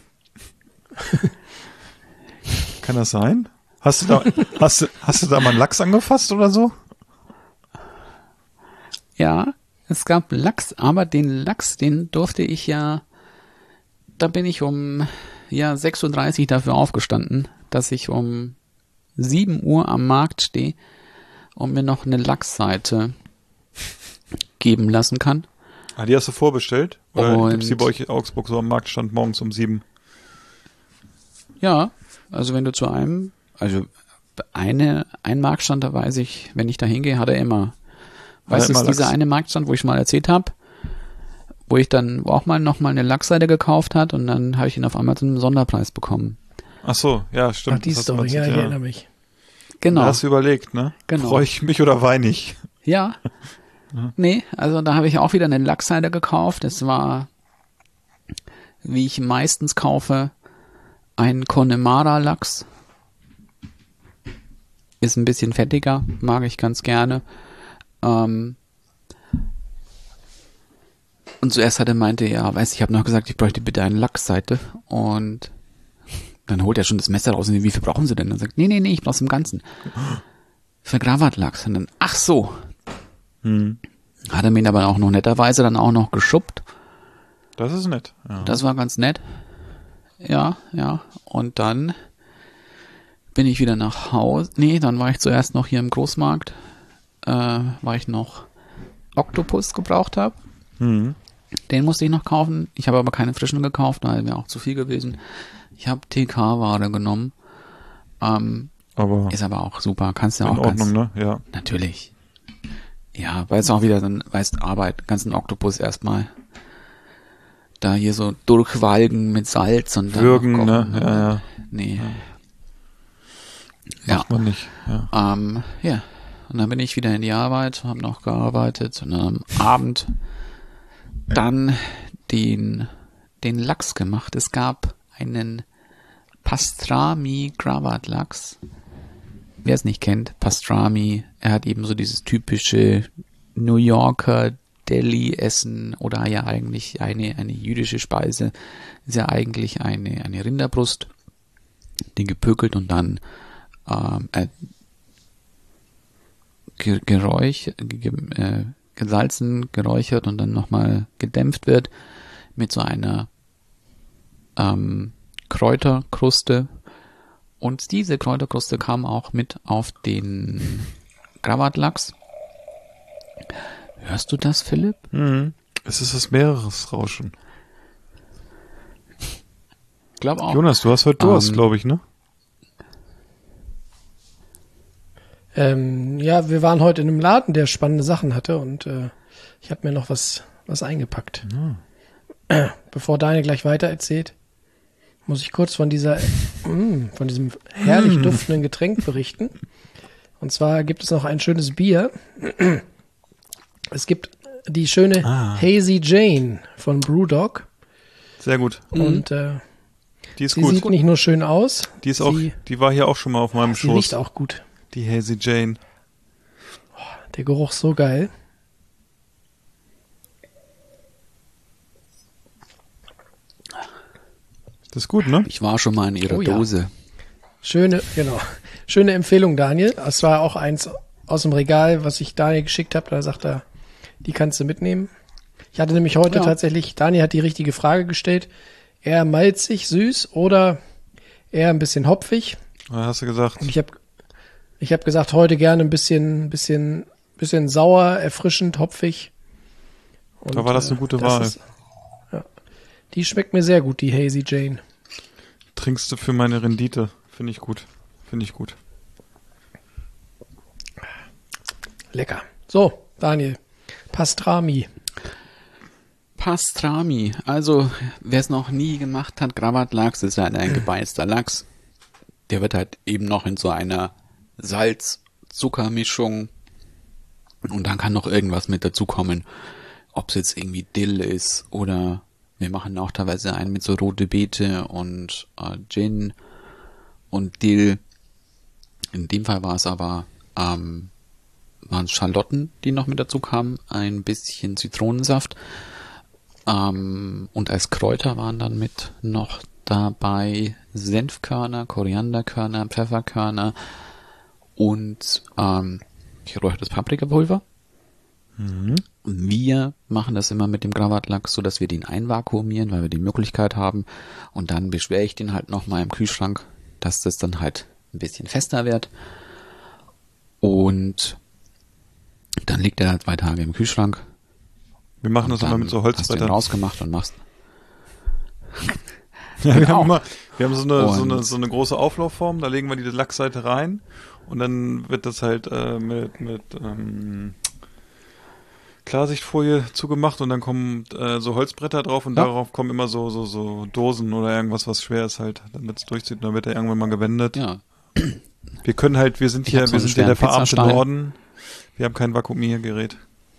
Kann das sein? Hast du da mal einen Lachs angefasst oder so? Ja, es gab Lachs, aber den Lachs, den durfte ich ja, da bin ich um 6:30 Uhr dafür aufgestanden, dass ich um 7 Uhr am Markt stehe und mir noch eine Lachsseite geben lassen kann. Ah, die hast du vorbestellt? Oder Und- gibt's die bei euch in Augsburg so am Marktstand morgens um 7? Ja, also wenn du zu einem, also ein Marktstand, da weiß ich, wenn ich da hingehe, hat er immer. Weißt du, immer dieser Lachs. eine Marktstand, wo ich mal erzählt habe, wo ich dann auch mal noch mal eine Lachsseite gekauft hat und dann habe ich ihn auf einmal zu einem Sonderpreis bekommen. Ach so, ja, stimmt. Ach, die das hast du Story, mal ja, ich erzählt, erinnere mich. Genau. Da hast du überlegt, ne? Genau. Freue ich mich oder weine ich? Ja. Nee, also da habe ich auch wieder eine Lachsseite gekauft. Das war, wie ich meistens kaufe, ein Connemara-Lachs. Ist ein bisschen fettiger, mag ich ganz gerne. Und zuerst hat er meinte, ja, ich habe noch gesagt, ich bräuchte bitte eine Lachsseite. Und dann holt er schon das Messer raus und wie viel brauchen Sie denn? Dann sagt, nee, ich brauch's im Ganzen. Für Gravatlachs. Und dann, ach so. Hat er mir aber auch noch netterweise dann auch noch geschuppt. Das ist nett. Ja. Das war ganz nett. Ja. Und dann bin ich wieder nach Hause. Nee, dann war ich zuerst noch hier im Großmarkt, weil ich noch Oktopus gebraucht habe. Mhm. Den musste ich noch kaufen. Ich habe aber keine frischen gekauft, weil mir auch zu viel gewesen. Ich habe TK-Ware genommen. Aber Ist aber auch super. Kannst du in auch Ordnung, ganz, ne? Ja. Natürlich. Ja, weil es auch wieder dann, weißt, Arbeit, ganzen Oktopus erstmal da hier so durchwalgen mit Salz und dann Würgen, noch ne? kochen. Ja. Nee. Ja. Macht man nicht. Ja. Ja. Und dann bin ich wieder in die Arbeit, habe noch gearbeitet und dann am Abend dann den Lachs gemacht. Es gab einen Pastrami Gravatlachs. Wer es nicht kennt, Pastrami, er hat eben so dieses typische New Yorker Deli-Essen oder ja eigentlich eine jüdische Speise. Ist ja eigentlich eine Rinderbrust, die gepökelt und dann gesalzen, geräuchert und dann nochmal gedämpft wird mit so einer Kräuterkruste. Und diese Kräuterkruste kam auch mit auf den Gravatlachs. Hörst du das, Philipp? Es ist das Meeresrauschen. Ich glaube auch. Jonas, du hast heute Durst, glaube ich, ne? Ja, wir waren heute in einem Laden, der spannende Sachen hatte und ich habe mir noch was eingepackt. Bevor Daniel gleich weiter erzählt, muss ich kurz von diesem herrlich duftenden Getränk berichten. Und zwar gibt es noch ein schönes Bier. Es gibt die schöne Hazy Jane von Brewdog. Sehr gut. Und Die ist sie gut. sieht nicht nur schön aus, Die ist auch, die war hier auch schon mal auf meinem sie riecht Schoß. auch gut. Die Hazy Jane. Der Geruch ist so geil. Das ist gut, ne? Ich war schon mal in ihrer Oh ja. Dose. Schöne Empfehlung, Daniel. Es war auch eins aus dem Regal, was ich Daniel geschickt habe. Da sagt er, die kannst du mitnehmen. Ich hatte nämlich heute tatsächlich, Daniel hat die richtige Frage gestellt. Eher malzig, süß oder eher ein bisschen hopfig? Da hast du gesagt. Und ich hab gesagt, heute gerne ein bisschen sauer, erfrischend, hopfig. Und, Da war das eine gute Wahl. Die schmeckt mir sehr gut, die Hazy Jane. Trinkst du für meine Rendite. Finde ich gut. Lecker. So, Daniel. Pastrami. Pastrami. Also, wer es noch nie gemacht hat, Gravatlachs ist halt ein gebeißter Lachs. Der wird halt eben noch in so einer Salz-Zucker-Mischung und dann kann noch irgendwas mit dazukommen. Ob es jetzt irgendwie Dill ist oder wir machen auch teilweise einen mit so rote Beete und Gin und Dill. In dem Fall war es aber waren es Schalotten, die noch mit dazu kamen, ein bisschen Zitronensaft und als Kräuter waren dann mit noch dabei Senfkörner, Korianderkörner, Pfefferkörner und geräuchertes Paprikapulver. Mhm. Wir machen das immer mit dem Gravatlachs, so dass wir den einvakuumieren, weil wir die Möglichkeit haben. Und dann beschwere ich den halt nochmal im Kühlschrank, dass das dann halt ein bisschen fester wird. Und dann liegt er halt 2 Tage im Kühlschrank. Wir machen das immer mit so Holzbrettern. Hast du den rausgemacht und machst. Ja, wir haben so eine große Auflaufform, da legen wir die Lachsseite rein und dann wird das halt mit Klarsichtfolie zugemacht und dann kommen so Holzbretter drauf und darauf kommen immer so Dosen oder irgendwas, was schwer ist halt, damit es durchzieht und dann wird er irgendwann mal gewendet. Ja. Wir sind hier der verarmte Norden. Wir haben kein Vakuumiergerät.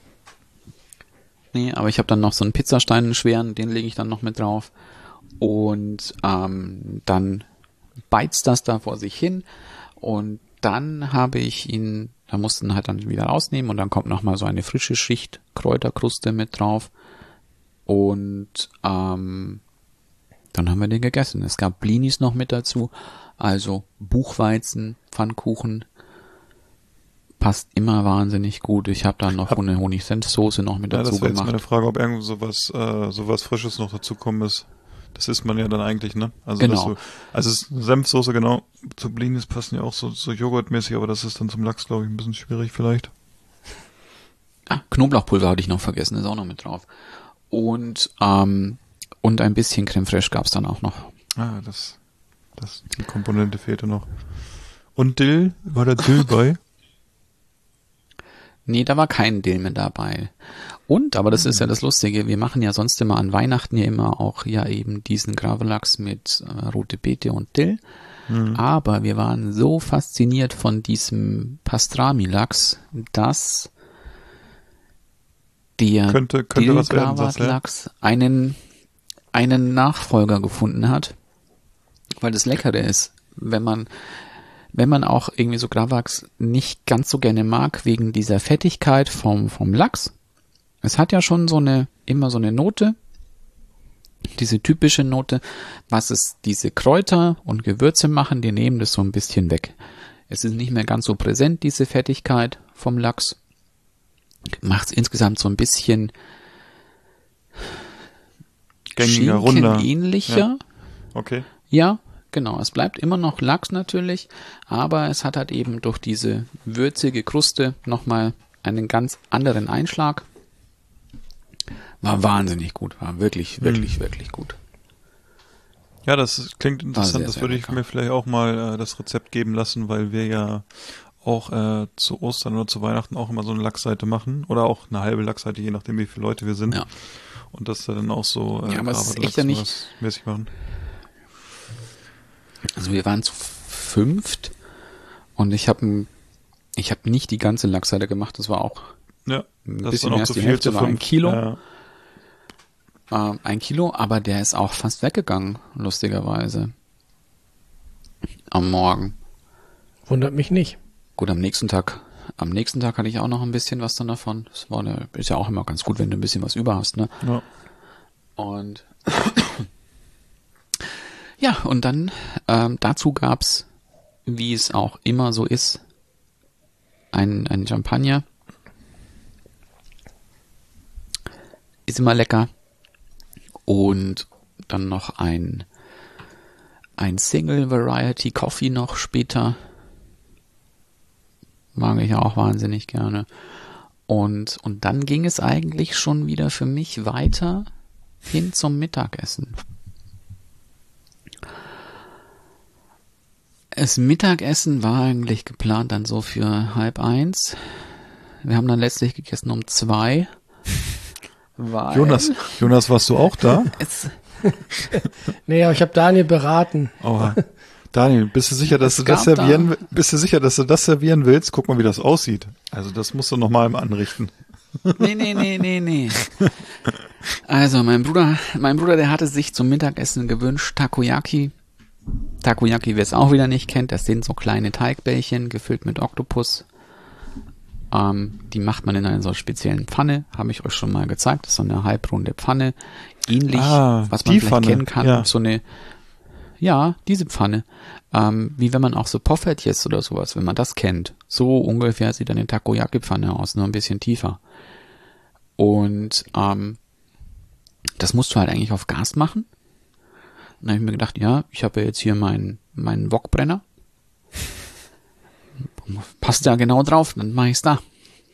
Nee, aber ich habe dann noch so einen Pizzastein, einen schweren, den lege ich dann noch mit drauf. Und dann beizt das da vor sich hin und dann habe ich ihn, da mussten halt dann wieder rausnehmen und dann kommt nochmal so eine frische Schicht Kräuterkruste mit drauf und dann haben wir den gegessen. Es gab Blinis noch mit dazu, also Buchweizen, Pfannkuchen, passt immer wahnsinnig gut. Ich habe da noch eine Honig-Senf-Soße noch mit dazu gemacht. Das wäre gemacht. jetzt meine Frage, ob irgend sowas Frisches noch dazukommen ist. Das isst man ja dann eigentlich, ne? Also genau. Senfsoße, genau. Zu Blinis passen ja auch so joghurtmäßig, aber das ist dann zum Lachs, glaube ich, ein bisschen schwierig vielleicht. Ah, Knoblauchpulver hatte ich noch vergessen, ist auch noch mit drauf. Und ein bisschen Creme Fraiche gab's dann auch noch. Ah, die Komponente fehlte noch. Und Dill? War da Dill bei? Nee, da war kein Dill mit dabei. Aber das ist ja das Lustige, wir machen ja sonst immer an Weihnachten ja immer auch ja eben diesen Gravlax mit rote Beete und Dill. Mhm. Aber wir waren so fasziniert von diesem Pastrami-Lachs, dass der Dill-Gravat-Lachs einen Nachfolger gefunden hat, weil das Leckere ist, wenn man auch irgendwie so Gravlax nicht ganz so gerne mag, wegen dieser Fettigkeit vom Lachs. Es hat ja schon immer so eine Note, diese typische Note, was es diese Kräuter und Gewürze machen, die nehmen das so ein bisschen weg. Es ist nicht mehr ganz so präsent, diese Fettigkeit vom Lachs. Macht es insgesamt so ein bisschen gängiger, runder. Ähnlicher. Ja. Okay. Ja, genau. Es bleibt immer noch Lachs natürlich, aber es hat halt eben durch diese würzige Kruste nochmal einen ganz anderen Einschlag. War wahnsinnig gut, war wirklich gut. Ja, das klingt interessant, sehr, das sehr würde ich lecker. mir vielleicht auch mal das Rezept geben lassen, weil wir ja auch zu Ostern oder zu Weihnachten auch immer so eine Lachsseite machen oder auch eine halbe Lachsseite, je nachdem wie viele Leute wir sind. Ja. Und das dann auch so aber es ist echt ja nicht mäßig machen. Also wir waren zu 5 und ich habe nicht die ganze Lachsseite gemacht, das war auch ein bisschen ist dann auch mehr zu als die viel, Hälfte, zu war 5. 1 Kilo. Ja. 1 Kilo, aber der ist auch fast weggegangen, lustigerweise. Am Morgen. Wundert mich nicht. Gut, am nächsten Tag hatte ich auch noch ein bisschen was dann davon. Ist ja auch immer ganz gut, wenn du ein bisschen was über hast, ne? Ja. Und Ja, und dann dazu gab's, wie es auch immer so ist, ein Champagner. Ist immer lecker. Und dann noch ein Single Variety Coffee noch später. Mag ich auch wahnsinnig gerne. Und dann ging es eigentlich schon wieder für mich weiter hin zum Mittagessen. Das Mittagessen war eigentlich geplant dann so für 12:30. Wir haben dann letztlich gegessen um 2. Weil Jonas, warst du auch da? Nee, aber ich habe Daniel beraten. Oh, Daniel, bist du sicher, dass du das servieren willst? Guck mal, wie das aussieht. Also das musst du nochmal anrichten. Nee. Also mein Bruder, der hatte sich zum Mittagessen gewünscht Takoyaki. Takoyaki, wer es auch wieder nicht kennt, das sind so kleine Teigbällchen gefüllt mit Oktopus. Die macht man in einer so speziellen Pfanne, habe ich euch schon mal gezeigt. Das ist so eine halbrunde Pfanne, ähnlich, was man vielleicht kennen kann. Ja. So eine, diese Pfanne, wie wenn man auch so Poffertjes oder sowas, wenn man das kennt. So ungefähr sieht eine Takoyaki-Pfanne aus, nur ein bisschen tiefer. Und das musst du halt eigentlich auf Gas machen. Und dann habe ich mir gedacht, ich habe ja jetzt hier meinen Wokbrenner. Passt ja genau drauf, dann mache ich's da.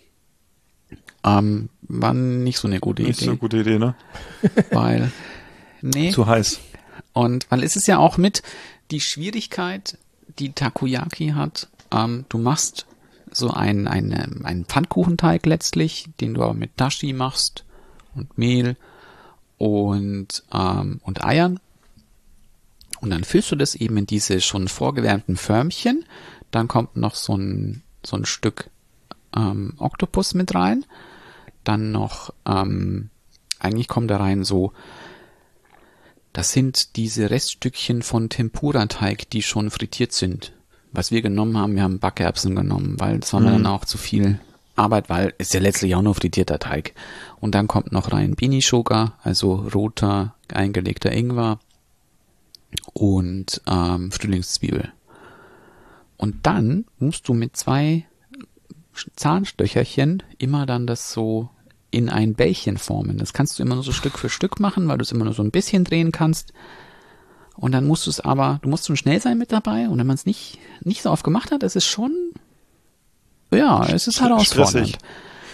War nicht so eine gute Idee. Nicht so eine gute Idee, ne? Weil, zu heiß. Und weil es ist ja auch mit die Schwierigkeit, die Takoyaki hat, du machst so einen Pfannkuchenteig letztlich, den du aber mit Dashi machst und Mehl und Eiern. Und dann füllst du das eben in diese schon vorgewärmten Förmchen. Dann kommt noch so ein Stück Oktopus mit rein. Dann noch, eigentlich kommt da rein so, das sind diese Reststückchen von Tempura-Teig, die schon frittiert sind. Was wir genommen haben, wir haben Backerbsen genommen, weil das war mir dann auch zu viel Arbeit, weil es ja letztlich auch nur frittierter Teig. Und dann kommt noch rein Benishoga, also roter, eingelegter Ingwer und Frühlingszwiebel. Und dann musst du mit 2 Zahnstöcherchen immer dann das so in ein Bällchen formen. Das kannst du immer nur so Stück für Stück machen, weil du es immer nur so ein bisschen drehen kannst. Und dann musst du musst schon schnell sein mit dabei. Und wenn man es nicht so oft gemacht hat, es ist schon, es ist herausfordernd. Stressig.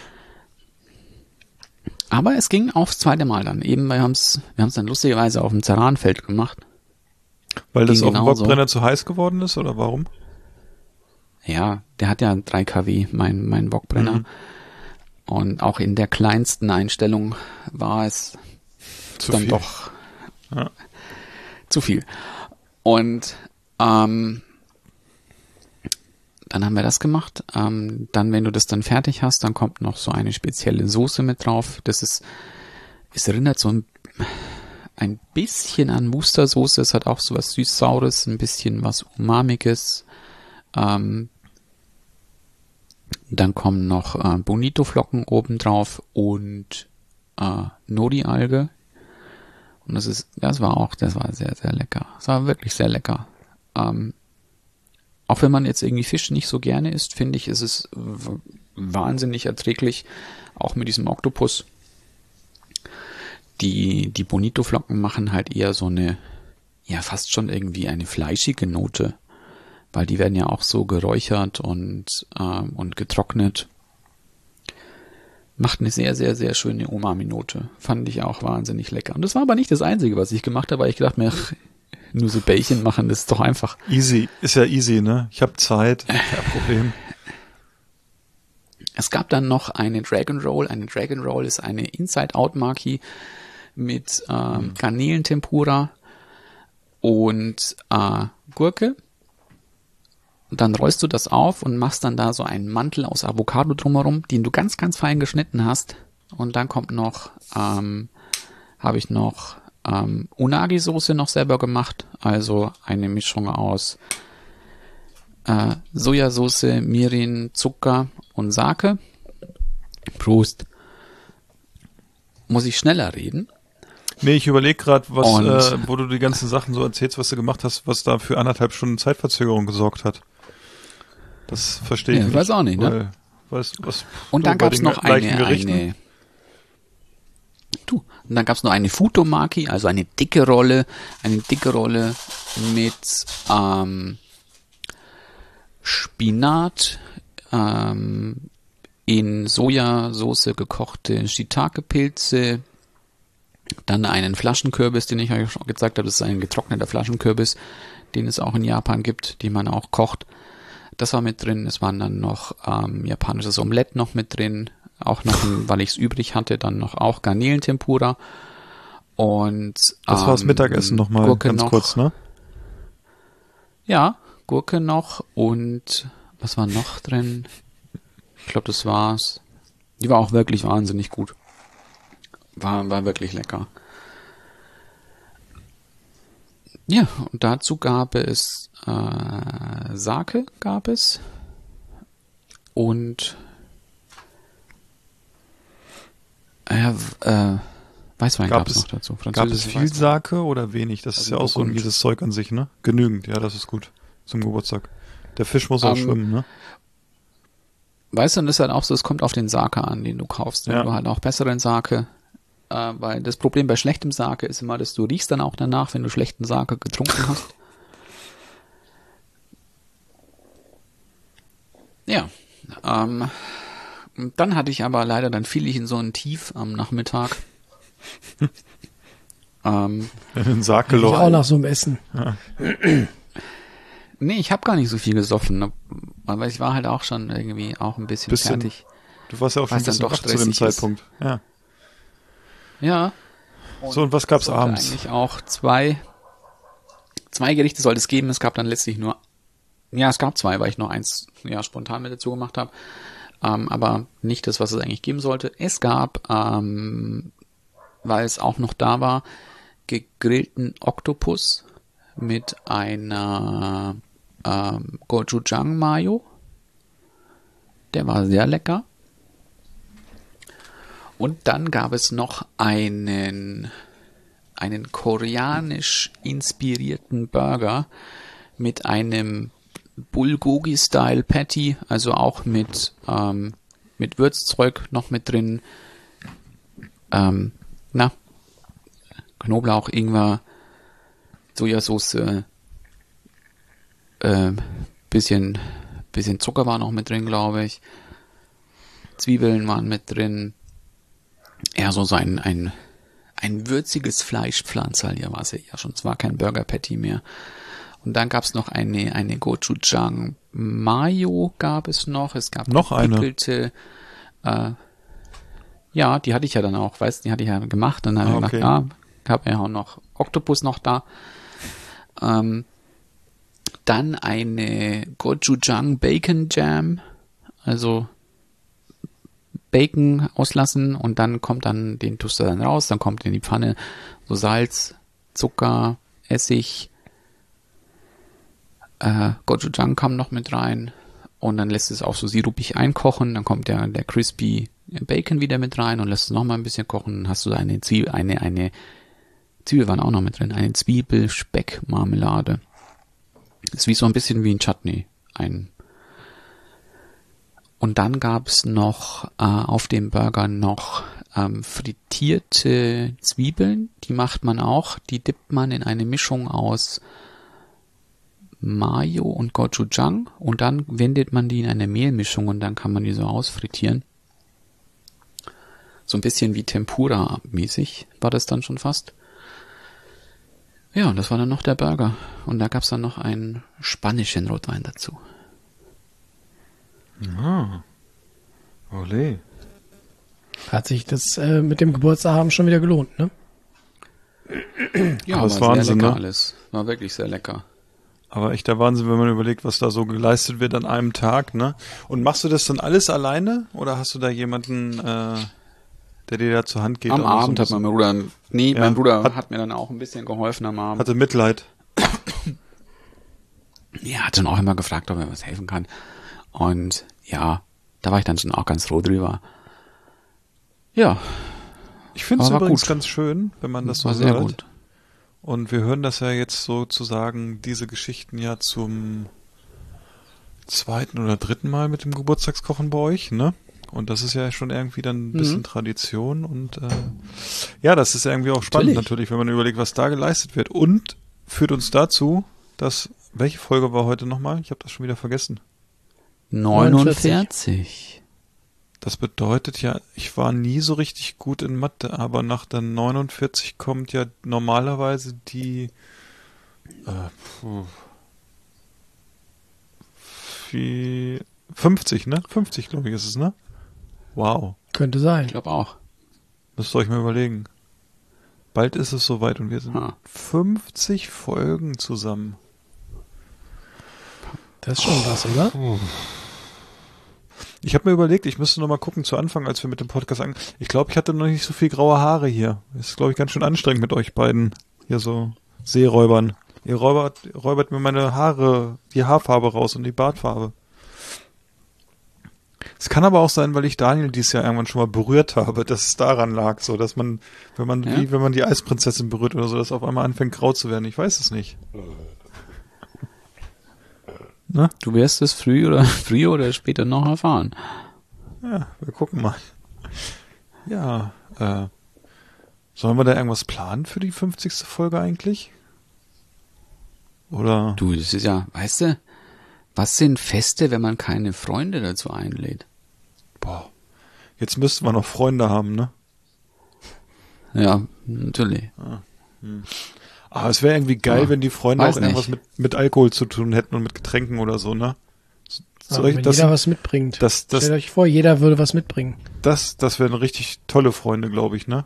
Aber es ging aufs zweite Mal dann. Eben, wir haben es dann lustigerweise auf dem Ceranfeld gemacht. Weil das auf dem Wokbrenner zu heiß geworden ist, oder warum? Ja, der hat ja 3 kW, mein Wokbrenner. Und auch in der kleinsten Einstellung war es dann doch zu viel. Und dann haben wir das gemacht. Dann, wenn du das dann fertig hast, dann kommt noch so eine spezielle Soße mit drauf. Es erinnert so ein bisschen an Mustersoße. Es hat auch so was Süß-Saures, ein bisschen was Umamiges. Dann kommen noch Bonito-Flocken oben drauf und Nori-Alge. Und das war sehr, sehr lecker. Es war wirklich sehr lecker. Auch wenn man jetzt irgendwie Fisch nicht so gerne isst, finde ich, ist es wahnsinnig erträglich, auch mit diesem Oktopus. Die Bonito-Flocken machen halt eher so eine, fast schon irgendwie eine fleischige Note. Weil die werden ja auch so geräuchert und getrocknet. Macht eine sehr, sehr, sehr schöne Umami-Note. Fand ich auch wahnsinnig lecker. Und das war aber nicht das Einzige, was ich gemacht habe, weil ich gedacht mir, nur so Bällchen machen, das ist doch einfach. Easy, ist ja easy, ne? Ich habe Zeit, kein Problem. Es gab dann noch eine Dragon Roll. Eine Dragon Roll ist eine Inside-Out-Maki mit Garnelentempura und Gurke. Und dann rollst du das auf und machst dann da so einen Mantel aus Avocado drumherum, den du ganz, ganz fein geschnitten hast. Und dann kommt noch, habe ich noch Unagi-Soße noch selber gemacht. Also eine Mischung aus Sojasauce, Mirin, Zucker und Sake. Prost. Muss ich schneller reden? Nee, ich überlege gerade, Und- wo du die ganzen Sachen so erzählst, was du gemacht hast, was da für 1,5 Stunden Zeitverzögerung gesorgt hat. Das verstehe ich Ja, nicht. weiß auch nicht, ne? Weil, Und dann gab's noch eine Futomaki, also eine dicke Rolle mit Spinat, in Sojasauce gekochte Shiitake-Pilze, dann einen Flaschenkürbis, den ich euch schon gezeigt habe, das ist ein getrockneter Flaschenkürbis, den es auch in Japan gibt, den man auch kocht. Das war mit drin, es waren dann noch japanisches Omelett noch mit drin, auch noch, weil ich es übrig hatte, dann noch auch Garnelentempura und das war das Mittagessen nochmal Gurke ganz noch, kurz, ne? Ja, Gurke noch und was war noch drin? Ich glaube, das war's. Die war auch wirklich wahnsinnig gut. War wirklich lecker. Ja, und dazu gab es Sake und Weißwein gab es noch dazu. Gab es viel Sake oder wenig? Das ist ja auch so ein mieses Zeug an sich, ne? Genügend, ja, das ist gut zum Geburtstag. Der Fisch muss auch schwimmen, ne? Weißt du, und das ist halt auch so, es kommt auf den Sake an, den du kaufst. Wenn du halt auch besseren Sake, weil das Problem bei schlechtem Sake ist immer, dass du riechst dann auch danach, wenn du schlechten Sake getrunken hast. Ja, dann hatte ich aber leider, dann fiel ich in so ein Tief am Nachmittag. In den Sake Ich auch nach so einem Essen. Ja. Nee, ich habe gar nicht so viel gesoffen, aber ich war halt auch schon irgendwie auch ein bisschen fertig. Du warst ja auch schon ein bisschen doch wach zu dem Zeitpunkt. Ja. Ja. So, und was gab's abends? Eigentlich auch zwei Gerichte sollte es geben. Es gab dann letztlich nur, es gab zwei, weil ich nur eins spontan mit dazu gemacht habe. Aber nicht das, was es eigentlich geben sollte. Es gab, weil es auch noch da war, gegrillten Oktopus mit einer Gochujang Mayo. Der war sehr lecker. Und dann gab es noch einen koreanisch inspirierten Burger mit einem Bulgogi-Style Patty, also auch mit Würzzeug noch mit drin. Knoblauch, Ingwer, Sojasauce, bisschen Zucker war noch mit drin, glaube ich. Zwiebeln waren mit drin. Ja, so ein würziges Fleischpflanzerl, ja war es ja schon. Es war kein Burger Patty mehr. Und dann gab es noch eine Gochujang Mayo gab es noch. Es gab noch gepickelte, ja, die hatte ich ja dann auch, weißt du, die hatte ich ja gemacht. Dann habe ich gedacht, gab ja auch noch Oktopus noch da. Dann eine Gochujang Bacon Jam, also Bacon auslassen und dann kommt dann, den tust du dann raus, dann kommt in die Pfanne so Salz, Zucker, Essig, Gochujang kam noch mit rein und dann lässt es auch so sirupig einkochen, dann kommt der crispy Bacon wieder mit rein und lässt es noch mal ein bisschen kochen, dann hast du eine Zwiebel, eine Zwiebel waren auch noch mit drin, eine Zwiebel-Speck-Marmelade. Ist wie so ein bisschen wie ein Chutney, und dann gab es noch auf dem Burger noch frittierte Zwiebeln. Die macht man auch. Die dippt man in eine Mischung aus Mayo und Gochujang. Und dann wendet man die in eine Mehlmischung und dann kann man die so ausfrittieren. So ein bisschen wie Tempura-mäßig war das dann schon fast. Ja, und das war dann noch der Burger. Und da gab es dann noch einen spanischen Rotwein dazu. Ah. Olé. Hat sich das mit dem Geburtstag haben schon wieder gelohnt, ne? Ja, das war Wahnsinn, sehr lecker ne? alles. War wirklich sehr lecker. Aber echt der Wahnsinn, wenn man überlegt, was da so geleistet wird an einem Tag, ne? Und machst du das dann alles alleine? Oder hast du da jemanden, der dir da zur Hand geht? Am Abend so hat mein Bruder, Ja, mein Bruder hat mir dann auch ein bisschen geholfen am Abend. hatte Mitleid. Ja, hat dann auch immer gefragt, ob er was helfen kann. Und ja, da war ich dann schon auch ganz froh drüber. Ja. Ich finde es Aber übrigens gut. ganz schön, wenn man das so War sehr hört. gut. Und wir hören das ja jetzt sozusagen, diese Geschichten ja zum 2. oder 3. Mal mit dem Geburtstagskochen bei euch, ne? Und das ist ja schon irgendwie dann ein bisschen Tradition und ja, das ist irgendwie auch spannend natürlich, wenn man überlegt, was da geleistet wird. Und führt uns dazu, dass, welche Folge war heute nochmal? Ich habe das schon wieder vergessen. 49. Das bedeutet ja, ich war nie so richtig gut in Mathe, aber nach der 49 kommt ja normalerweise die 50, ne? 50, glaube ich, ist es, ne? Wow. Könnte sein. Ich glaube auch. Müsst ihr euch mal überlegen. Bald ist es soweit und wir sind Ha. 50 Folgen zusammen. Das ist schon was, oder? Ich habe mir überlegt, ich müsste noch mal gucken zu Anfang, als wir mit dem Podcast angefangen. Ich glaube, ich hatte noch nicht so viel graue Haare hier. Ist, glaube ich, ganz schön anstrengend mit euch beiden hier so Seeräubern. Ihr räubert mir meine Haare, die Haarfarbe raus und die Bartfarbe. Es kann aber auch sein, weil ich Daniel dieses Jahr irgendwann schon mal berührt habe, dass es daran lag, so, dass man, wenn man die Eisprinzessin berührt oder so, dass auf einmal anfängt grau zu werden. Ich weiß es nicht. Ne? Du wirst es früher oder später noch erfahren. Ja, wir gucken mal. Ja, sollen wir da irgendwas planen für die 50. Folge eigentlich? Oder? Du, das ist ja, weißt du, was sind Feste, wenn man keine Freunde dazu einlädt? Boah, jetzt müssten wir noch Freunde haben, ne? Ja, natürlich. Aber es wäre irgendwie geil, Ja, wenn die Freunde weiß auch irgendwas mit Alkohol zu tun hätten und mit Getränken oder so, ne? Aber wenn jeder was mitbringt. Stellt euch vor, jeder würde was mitbringen. Das wären richtig tolle Freunde, glaube ich, ne?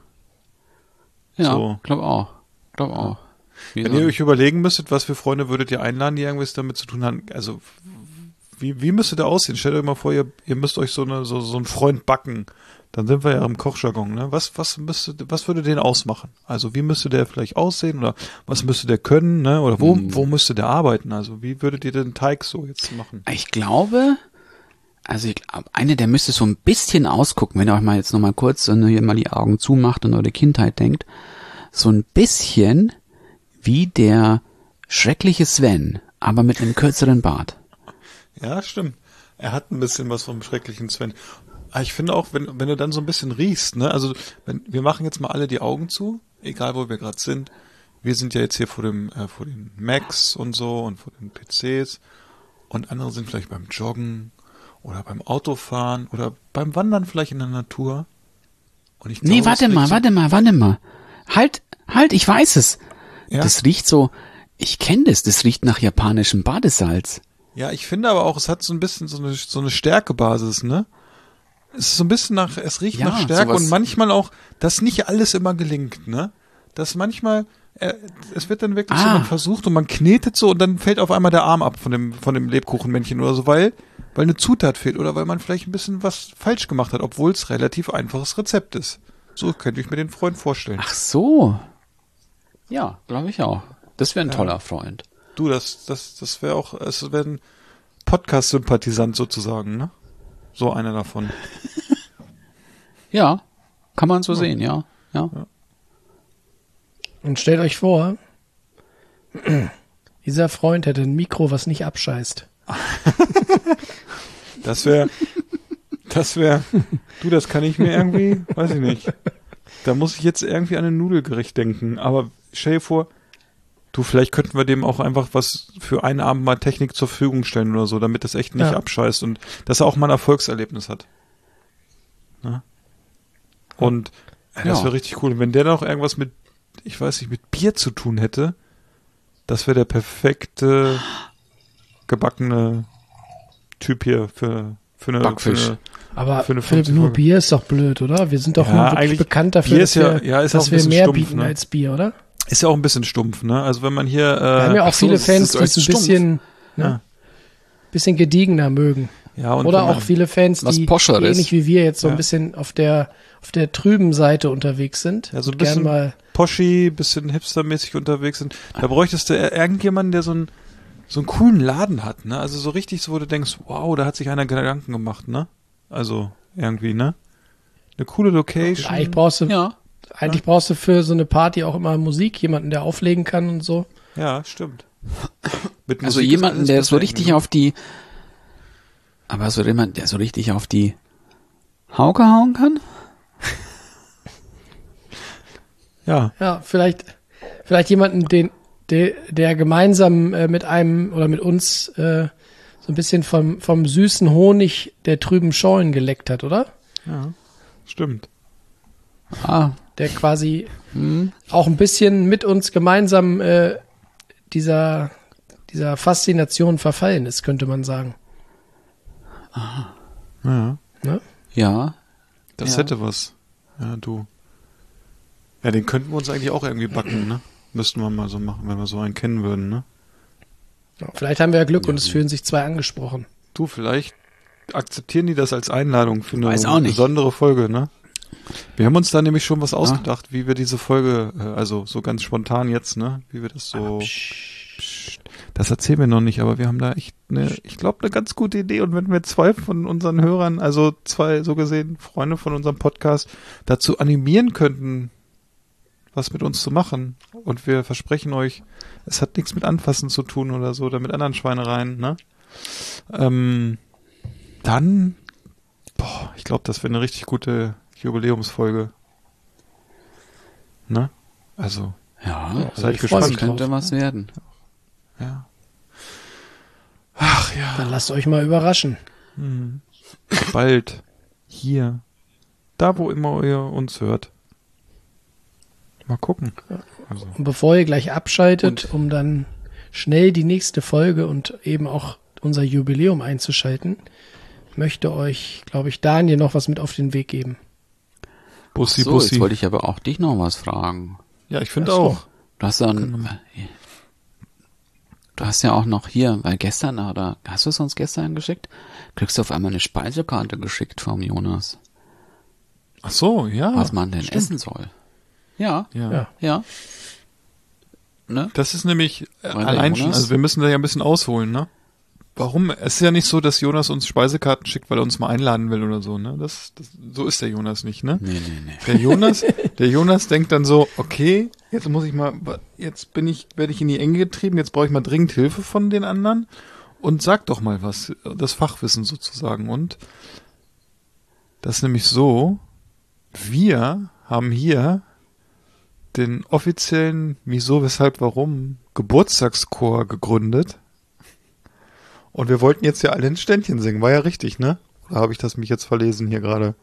Ja, So. glaub auch. Wenn ihr euch überlegen müsstet, was für Freunde würdet ihr einladen, die irgendwas damit zu tun haben, also wie müsste der aussehen? Stellt euch mal vor, ihr müsst euch so einen Freund backen. Dann sind wir ja im Kochjargon, ne? Was würde den ausmachen? Also wie müsste der vielleicht aussehen oder was müsste der können, ne? Oder wo müsste der arbeiten? Also wie würdet ihr den Teig so jetzt machen? Ich glaube, einer, der müsste so ein bisschen ausgucken, wenn ihr euch mal jetzt nochmal kurz hier mal die Augen zumacht und eure Kindheit denkt, so ein bisschen wie der schreckliche Sven, aber mit einem kürzeren Bart. Ja, stimmt. Er hat ein bisschen was vom schrecklichen Sven. Aber ich finde auch, wenn du dann so ein bisschen riechst, ne, also wir machen jetzt mal alle die Augen zu, egal wo wir gerade sind. Wir sind ja jetzt hier vor den Macs und so und vor den PCs und andere sind vielleicht beim Joggen oder beim Autofahren oder beim Wandern vielleicht in der Natur. Und ich glaube, Nee, warte mal. Halt, ich weiß es. Ja? Das riecht so, ich kenne das riecht nach japanischem Badesalz. Ja, ich finde aber auch, es hat so ein bisschen so eine Stärkebasis, ne? Es ist so ein bisschen es riecht Ja, nach Stärke sowas. und manchmal auch, dass nicht alles immer gelingt, ne? Dass manchmal, es wird dann wirklich so, man versucht und man knetet so und dann fällt auf einmal der Arm ab von dem Lebkuchenmännchen oder so, weil eine Zutat fehlt oder weil man vielleicht ein bisschen was falsch gemacht hat, obwohl es relativ einfaches Rezept ist. So könnte ich mir den Freund vorstellen. Ach so. Ja, glaube ich auch. Das wäre ein toller Freund. Du, das wäre auch, es wäre ein Podcast-Sympathisant sozusagen, ne? So einer davon. Ja, kann man so sehen, ja. Und stellt euch vor, dieser Freund hätte ein Mikro, was nicht abscheißt. Das wäre, du, das kann ich mir irgendwie, weiß ich nicht. Da muss ich jetzt irgendwie an ein Nudelgericht denken, aber stell dir vor, du, vielleicht könnten wir dem auch einfach was für einen Abend mal Technik zur Verfügung stellen oder so, damit das echt nicht abscheißt und dass er auch mal ein Erfolgserlebnis hat. Ne? Und das wäre richtig cool. Und wenn der noch irgendwas mit, ich weiß nicht, mit Bier zu tun hätte, das wäre der perfekte gebackene Typ hier für eine Backfisch. Aber für eine Philipp, 50 nur Folge. Bier ist doch blöd, oder? Wir sind doch Ja, nur wirklich eigentlich- bekannt dafür, Bier ist dass ja- wir, ja, ist auch dass ein wir bisschen mehr stumpf, bieten ne? als Bier, oder? Ist ja auch ein bisschen stumpf, ne? Also wenn man hier Wir haben ja auch ach so, viele das Fans, ist die es ein stumpf. bisschen, bisschen gediegener mögen. ja, und Oder wenn man- auch viele Fans, was die Poscheres. ähnlich wie wir jetzt so Ja. ein bisschen auf der trüben Seite unterwegs sind. ja, so ein und gern bisschen mal Poschi, bisschen hipstermäßig unterwegs sind. Da bräuchtest du irgendjemanden, der so einen coolen Laden hat, ne? Also so richtig so, wo du denkst, wow, da hat sich einer Gedanken gemacht, ne? Also irgendwie, ne? Eine coole Location. eigentlich brauchst du Ja. Eigentlich brauchst du für so eine Party auch immer Musik, jemanden, der auflegen kann und so. Ja, stimmt. Mit Also Musik ist jemanden, alles der so besser, richtig ne? auf die, aber so jemand, der so richtig auf die Hauke hauen kann? Ja. Ja, vielleicht jemanden, der gemeinsam mit einem oder mit uns so ein bisschen vom süßen Honig der trüben Scheunen geleckt hat, oder? Ja, stimmt. Ah, Der quasi auch ein bisschen mit uns gemeinsam dieser Faszination verfallen ist, könnte man sagen. Ja. Ne? ja. Das Ja. hätte was. Ja, du. Ja, den könnten wir uns eigentlich auch irgendwie backen, ne? Müssten wir mal so machen, wenn wir so einen kennen würden, ne? Ja, vielleicht haben wir ja Glück und es fühlen sich zwei angesprochen. Du, vielleicht akzeptieren die das als Einladung für eine Weiß auch nicht. besondere Folge, ne? Wir haben uns da nämlich schon was ausgedacht, wie wir diese Folge, also so ganz spontan jetzt, ne? Wie wir das so... Psst. Das erzählen wir noch nicht, aber wir haben da echt ich glaube, eine ganz gute Idee. Und wenn wir zwei von unseren Hörern, also zwei so gesehen Freunde von unserem Podcast, dazu animieren könnten, was mit uns zu machen. Und wir versprechen euch, es hat nichts mit Anfassen zu tun oder so, oder mit anderen Schweinereien, ne? Dann, ich glaube, das wäre eine richtig gute Jubiläumsfolge. Ne? Also, Ja, seid ich freu mich gespannt. könnte was werden. Ja. Ach ja. Dann lasst euch mal überraschen. Bald. Hier. Da, wo immer ihr uns hört. Mal gucken. Also, Und bevor ihr gleich abschaltet, um dann schnell die nächste Folge und eben auch unser Jubiläum einzuschalten, möchte euch, glaube ich, Daniel noch was mit auf den Weg geben. Bussi, So, Bussi. jetzt wollte ich aber auch dich noch was fragen. Ja, ich finde Ach so. auch. Du hast dann, du hast ja auch noch hier, weil gestern, oder hast du es uns gestern geschickt? Kriegst du auf einmal eine Speisekarte geschickt vom Jonas, Ach so, ja. was man denn stimmt. essen soll. Ja, Ja. ja. Ne? Das ist nämlich der allein schon, Jonas? also wir müssen da ja ein bisschen ausholen, ne? Warum? Es ist ja nicht so, dass Jonas uns Speisekarten schickt, weil er uns mal einladen will oder so, ne? So ist der Jonas nicht, ne? Nee. Der Jonas denkt dann so, okay, jetzt werde ich in die Enge getrieben, jetzt brauche ich mal dringend Hilfe von den anderen und sag doch mal was, das Fachwissen sozusagen. Und das ist nämlich so, wir haben hier den offiziellen Wieso, Weshalb, Warum Geburtstagschor gegründet. Und wir wollten jetzt ja alle ein Ständchen singen. War ja richtig, ne? Oder habe ich mich jetzt verlesen hier gerade?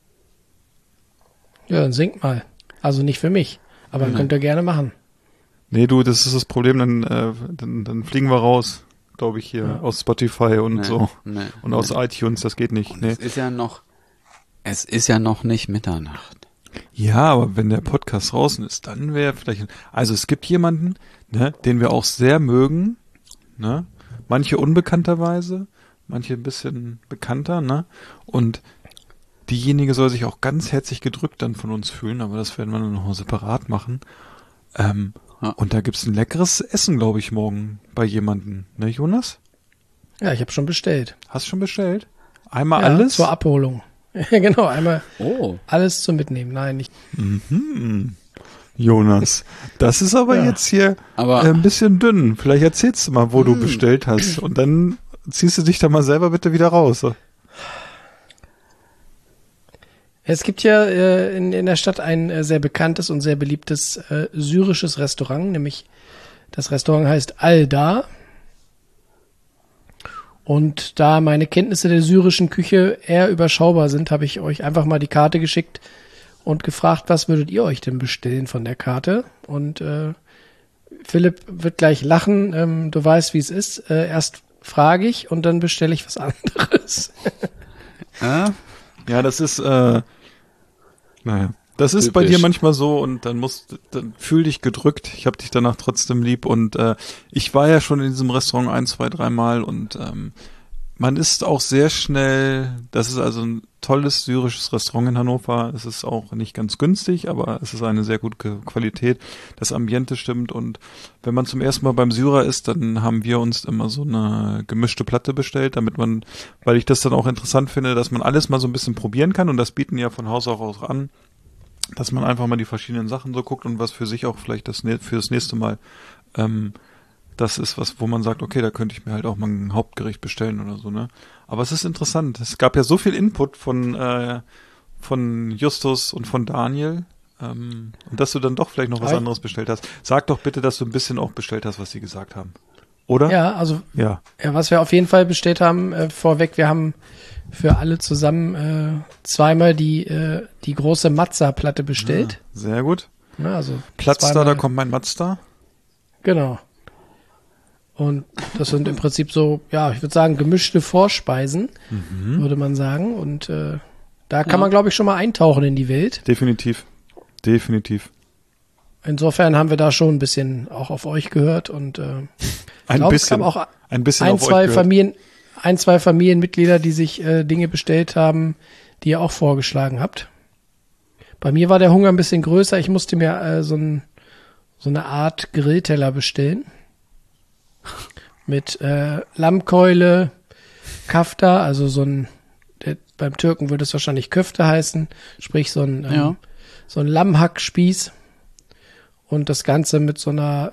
Ja, dann singt mal. Also nicht für mich, aber könnt ihr gerne machen. Nee, du, das ist das Problem, dann fliegen wir raus, glaube ich, hier aus Spotify und so. Nee, Und aus iTunes, das geht nicht. Und Nee. es ist ja noch nicht Mitternacht. Ja, aber wenn der Podcast draußen ist, dann wäre vielleicht... Also es gibt jemanden, ne, den wir auch sehr mögen, ne? Manche unbekannterweise, manche ein bisschen bekannter, ne? Und diejenige soll sich auch ganz herzlich gedrückt dann von uns fühlen, aber das werden wir dann noch mal separat machen. Ja. Und da gibt's ein leckeres Essen, glaube ich, morgen bei jemandem. Ne, Jonas? Ja, ich habe schon bestellt. Hast schon bestellt? Einmal Ja, alles? zur Abholung. Ja, genau, einmal Oh. alles zum Mitnehmen. Nein, nicht. Jonas, das ist aber Ja. jetzt hier Aber- ein bisschen dünn. Vielleicht erzählst du mal, wo du bestellt hast. Und dann ziehst du dich da mal selber bitte wieder raus. Es gibt ja in der Stadt ein sehr bekanntes und sehr beliebtes syrisches Restaurant, nämlich das Restaurant heißt Alda. Und da meine Kenntnisse der syrischen Küche eher überschaubar sind, habe ich euch einfach mal die Karte geschickt und gefragt, was würdet ihr euch denn bestellen von der Karte? Und Philipp wird gleich lachen, du weißt, wie es ist. Erst frage ich und dann bestelle ich was anderes. Ja, das ist, das ist bei Typisch. dir manchmal so und dann fühl dich gedrückt. Ich hab dich danach trotzdem lieb und ich war ja schon in diesem Restaurant 1, 2, 3 Mal und man ist auch sehr schnell, das ist also ein tolles syrisches Restaurant in Hannover. Es ist auch nicht ganz günstig, aber es ist eine sehr gute Qualität. Das Ambiente stimmt und wenn man zum ersten Mal beim Syrer ist, dann haben wir uns immer so eine gemischte Platte bestellt, weil ich das dann auch interessant finde, dass man alles mal so ein bisschen probieren kann und das bieten ja von Haus aus an dass man einfach mal die verschiedenen Sachen so guckt und was für sich auch vielleicht für das nächste Mal das ist was, wo man sagt, okay, da könnte ich mir halt auch mal ein Hauptgericht bestellen oder so, ne? Aber es ist interessant. Es gab ja so viel Input von Justus und von Daniel, und dass du dann doch vielleicht noch was anderes bestellt hast. Sag doch bitte, dass du ein bisschen auch bestellt hast, was sie gesagt haben. Oder? Ja, also Ja. was wir auf jeden Fall bestellt haben, vorweg, wir haben für alle zusammen zweimal die große Mazda-Platte bestellt. Ja, sehr gut. Ja, also Platzstar, da kommt mein Mazda. Genau. Und das sind im Prinzip so, ja, ich würde sagen, gemischte Vorspeisen, würde man sagen. Und da kann man, glaube ich, schon mal eintauchen in die Welt. Definitiv. Insofern haben wir da schon ein bisschen auch auf euch gehört und Ein bisschen auf euch gehört. Ein, zwei Familienmitglieder, die sich Dinge bestellt haben, die ihr auch vorgeschlagen habt. Bei mir war der Hunger ein bisschen größer. Ich musste mir so eine Art Grillteller bestellen. Mit Lammkeule, Kafta, also beim Türken würde es wahrscheinlich Köfte heißen, sprich so ein Lammhackspieß. Und das Ganze mit so einer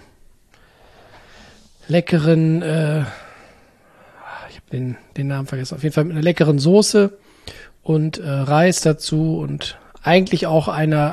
leckeren, ich habe den Namen vergessen, auf jeden Fall mit einer leckeren Soße und Reis dazu und eigentlich auch einer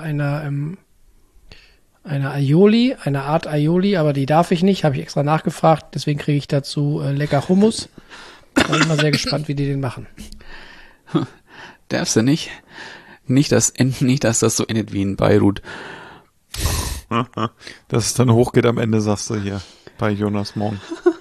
Aioli, eine Art Aioli, aber die darf ich nicht, habe ich extra nachgefragt, deswegen kriege ich dazu lecker Hummus. Bin immer sehr gespannt, wie die den machen. Darfst du nicht? Nicht, dass das so endet wie in Beirut. Dass es dann hochgeht am Ende, sagst du hier bei Jonas morgen.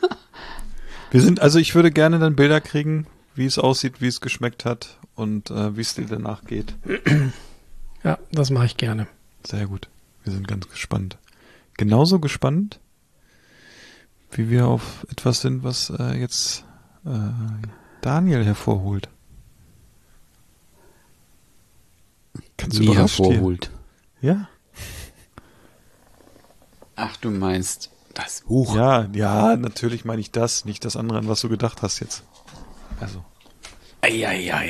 Ich würde gerne dann Bilder kriegen, wie es aussieht, wie es geschmeckt hat und wie es dir danach geht. Ja, das mache ich gerne. Sehr gut. Wir sind ganz gespannt. Genauso gespannt, wie wir auf etwas sind, was jetzt Daniel hervorholt. Kannst du Wie überrascht hervorholt? hier? Ja. Ach, du meinst das Buch? Ja, natürlich meine ich das, nicht das andere, an was du gedacht hast jetzt. Also. Ei.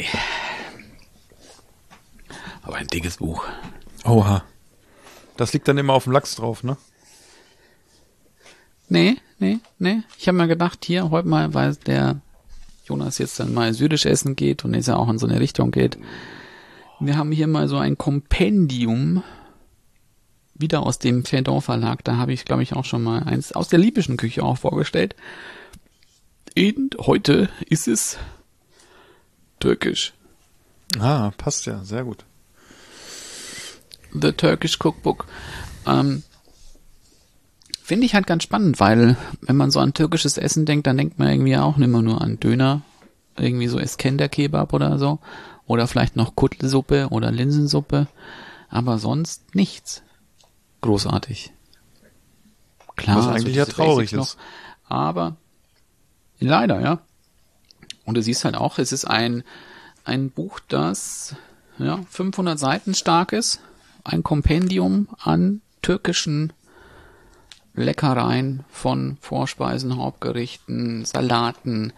Aber ein dickes Buch. Oha. Das liegt dann immer auf dem Lachs drauf, ne? Nee. Ich habe mir gedacht, hier, heute mal, weil der Jonas jetzt dann mal syrisch essen geht und jetzt ja auch in so eine Richtung geht. Wir haben hier mal so ein Kompendium, wieder aus dem Verdon Verlag. Da habe ich, glaube ich, auch schon mal eins aus der libyschen Küche auch vorgestellt. Und heute ist es türkisch. Ah, passt ja, sehr gut. The Turkish Cookbook. Finde ich halt ganz spannend, weil wenn man so an türkisches Essen denkt, dann denkt man irgendwie auch nicht mehr nur an Döner, irgendwie so Iskender-Kebab oder so, oder vielleicht noch Kuttelsuppe oder Linsensuppe, aber sonst nichts großartig. Klar, was eigentlich ja traurig ist. Noch, aber leider, ja. Und du siehst halt auch, es ist ein Buch, das 500 Seiten stark ist, ein Kompendium an türkischen Leckereien von Vorspeisen, Hauptgerichten, Salaten,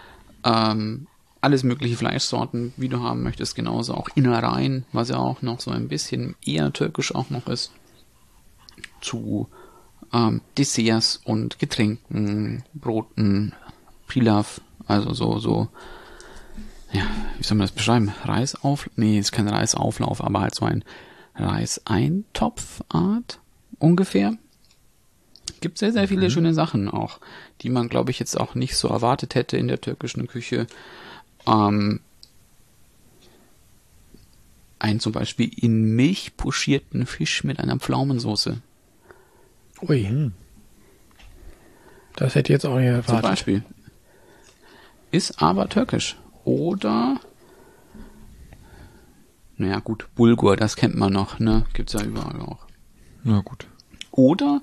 alles mögliche Fleischsorten, wie du haben möchtest, genauso auch Innereien, was ja auch noch so ein bisschen eher türkisch auch noch ist, zu Desserts und Getränken, Broten, Pilaf, also so, ja, wie soll man das beschreiben? Nee, ist kein Reisauflauf, aber halt so ein Reiseintopfart ungefähr. Gibt sehr, sehr viele schöne Sachen auch, die man, glaube ich, jetzt auch nicht so erwartet hätte in der türkischen Küche. Einen zum Beispiel in Milch pochierten Fisch mit einer Pflaumensoße. Ui. Das hätte ich jetzt auch nicht erwartet. Zum Beispiel. Ist aber türkisch. Oder, naja gut, Bulgur, das kennt man noch, ne? Gibt's ja überall auch. Na gut. Oder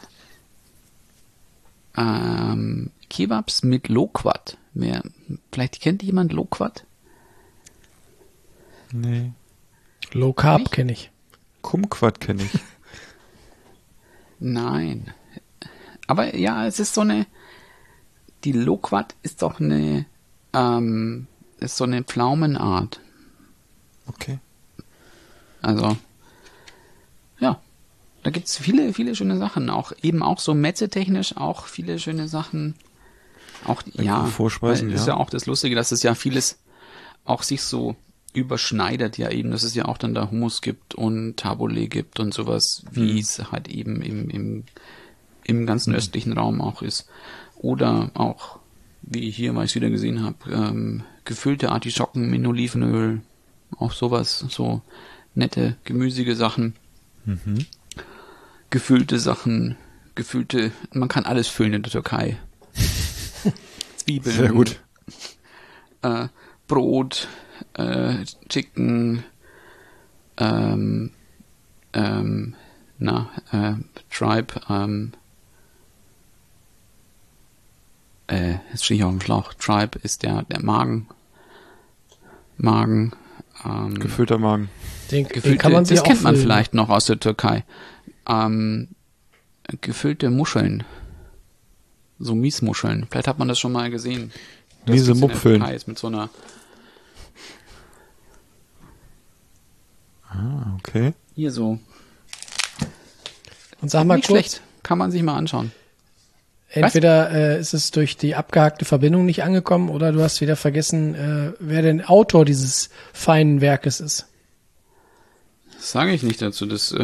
Kebabs mit Loquat. Vielleicht kennt jemand Loquat? Nee. Low Carb kenne ich. Kumquat kenne ich. Nein. Aber ja, es ist so eine, die Loquat ist doch eine, ist so eine Pflaumenart. Okay. Also, ja, da gibt's viele, viele schöne Sachen. Auch so metzetechnisch auch viele schöne Sachen. Auch, ja, Vorspeisen, ist ja auch das Lustige, dass es ja vieles auch sich so überschneidet ja eben, dass es ja auch dann da Hummus gibt und Tabbouleh gibt und sowas, wie es halt eben im ganzen östlichen Raum auch ist. Oder auch, wie hier, weil ich es wieder gesehen habe, gefüllte Artischocken in Olivenöl, auch sowas, so nette, gemüsige Sachen, gefüllte Sachen, man kann alles füllen in der Türkei. Zwiebeln. Sehr gut. Brot, Chicken, Tribe, jetzt stehe ich auf dem Schlauch. Tribe ist der Magen. Gefüllter Magen. Den kann man sich das kennt man füllen. vielleicht noch aus der Türkei. Gefüllte Muscheln. So Miesmuscheln. Vielleicht hat man das schon mal gesehen. Miese Mupfeln. Mit so einer Okay. hier so. Und sag mal Nicht kurz, schlecht. Kann man sich mal anschauen. entweder ist es durch die abgehackte Verbindung nicht angekommen oder du hast wieder vergessen, wer denn Autor dieses feinen Werkes ist. Das sage ich nicht dazu. Das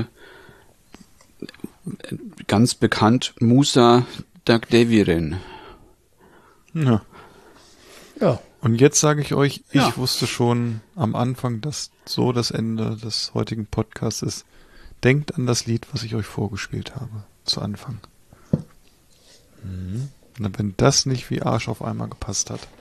ganz bekannt Musa Dagdeviren. Ja. Ja. Und jetzt sage ich euch, ich Ja. wusste schon am Anfang, dass so das Ende des heutigen Podcasts ist. Denkt an das Lied, was ich euch vorgespielt habe, zu Anfang. Und wenn das nicht wie Arsch auf einmal gepasst hat.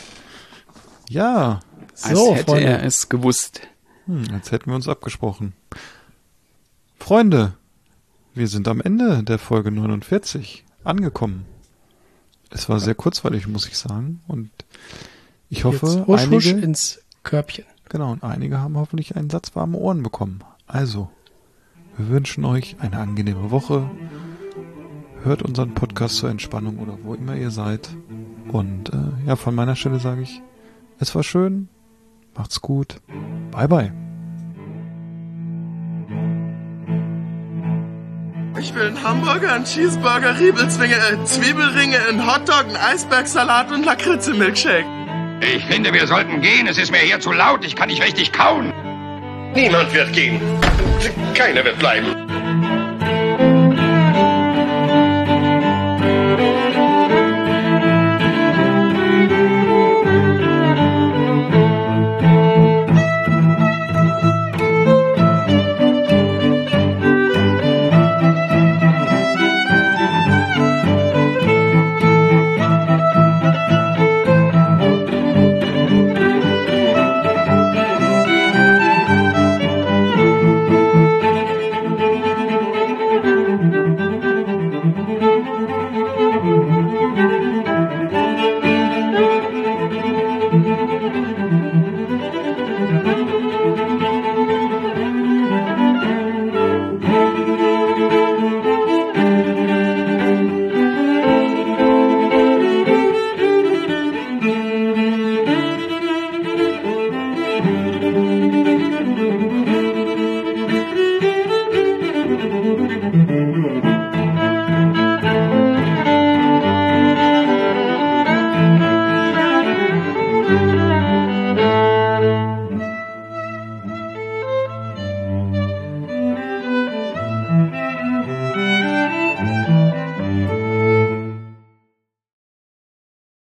Ja, Als So, hätte Freunde. er es gewusst. als hätten wir uns abgesprochen. Freunde, wir sind am Ende der Folge 49 angekommen. Es war sehr kurzweilig, muss ich sagen. Und ich hoffe, Jetzt husch, husch einige, ins Körbchen. genau, und einige haben hoffentlich einen Satz warme Ohren bekommen. Also, wir wünschen euch eine angenehme Woche. Hört unseren Podcast zur Entspannung oder wo immer ihr seid. Und ja, von meiner Stelle sage ich, es war schön. Macht's gut. Bye, bye. Ich will einen Hamburger, einen Cheeseburger, Riebelzwinge, Zwiebelringe, einen Hotdog, einen Eisbergsalat und Lakritze-Milkshake. Ich finde, wir sollten gehen. Es ist mir hier zu laut. Ich kann nicht richtig kauen. Niemand wird gehen. Keiner wird bleiben.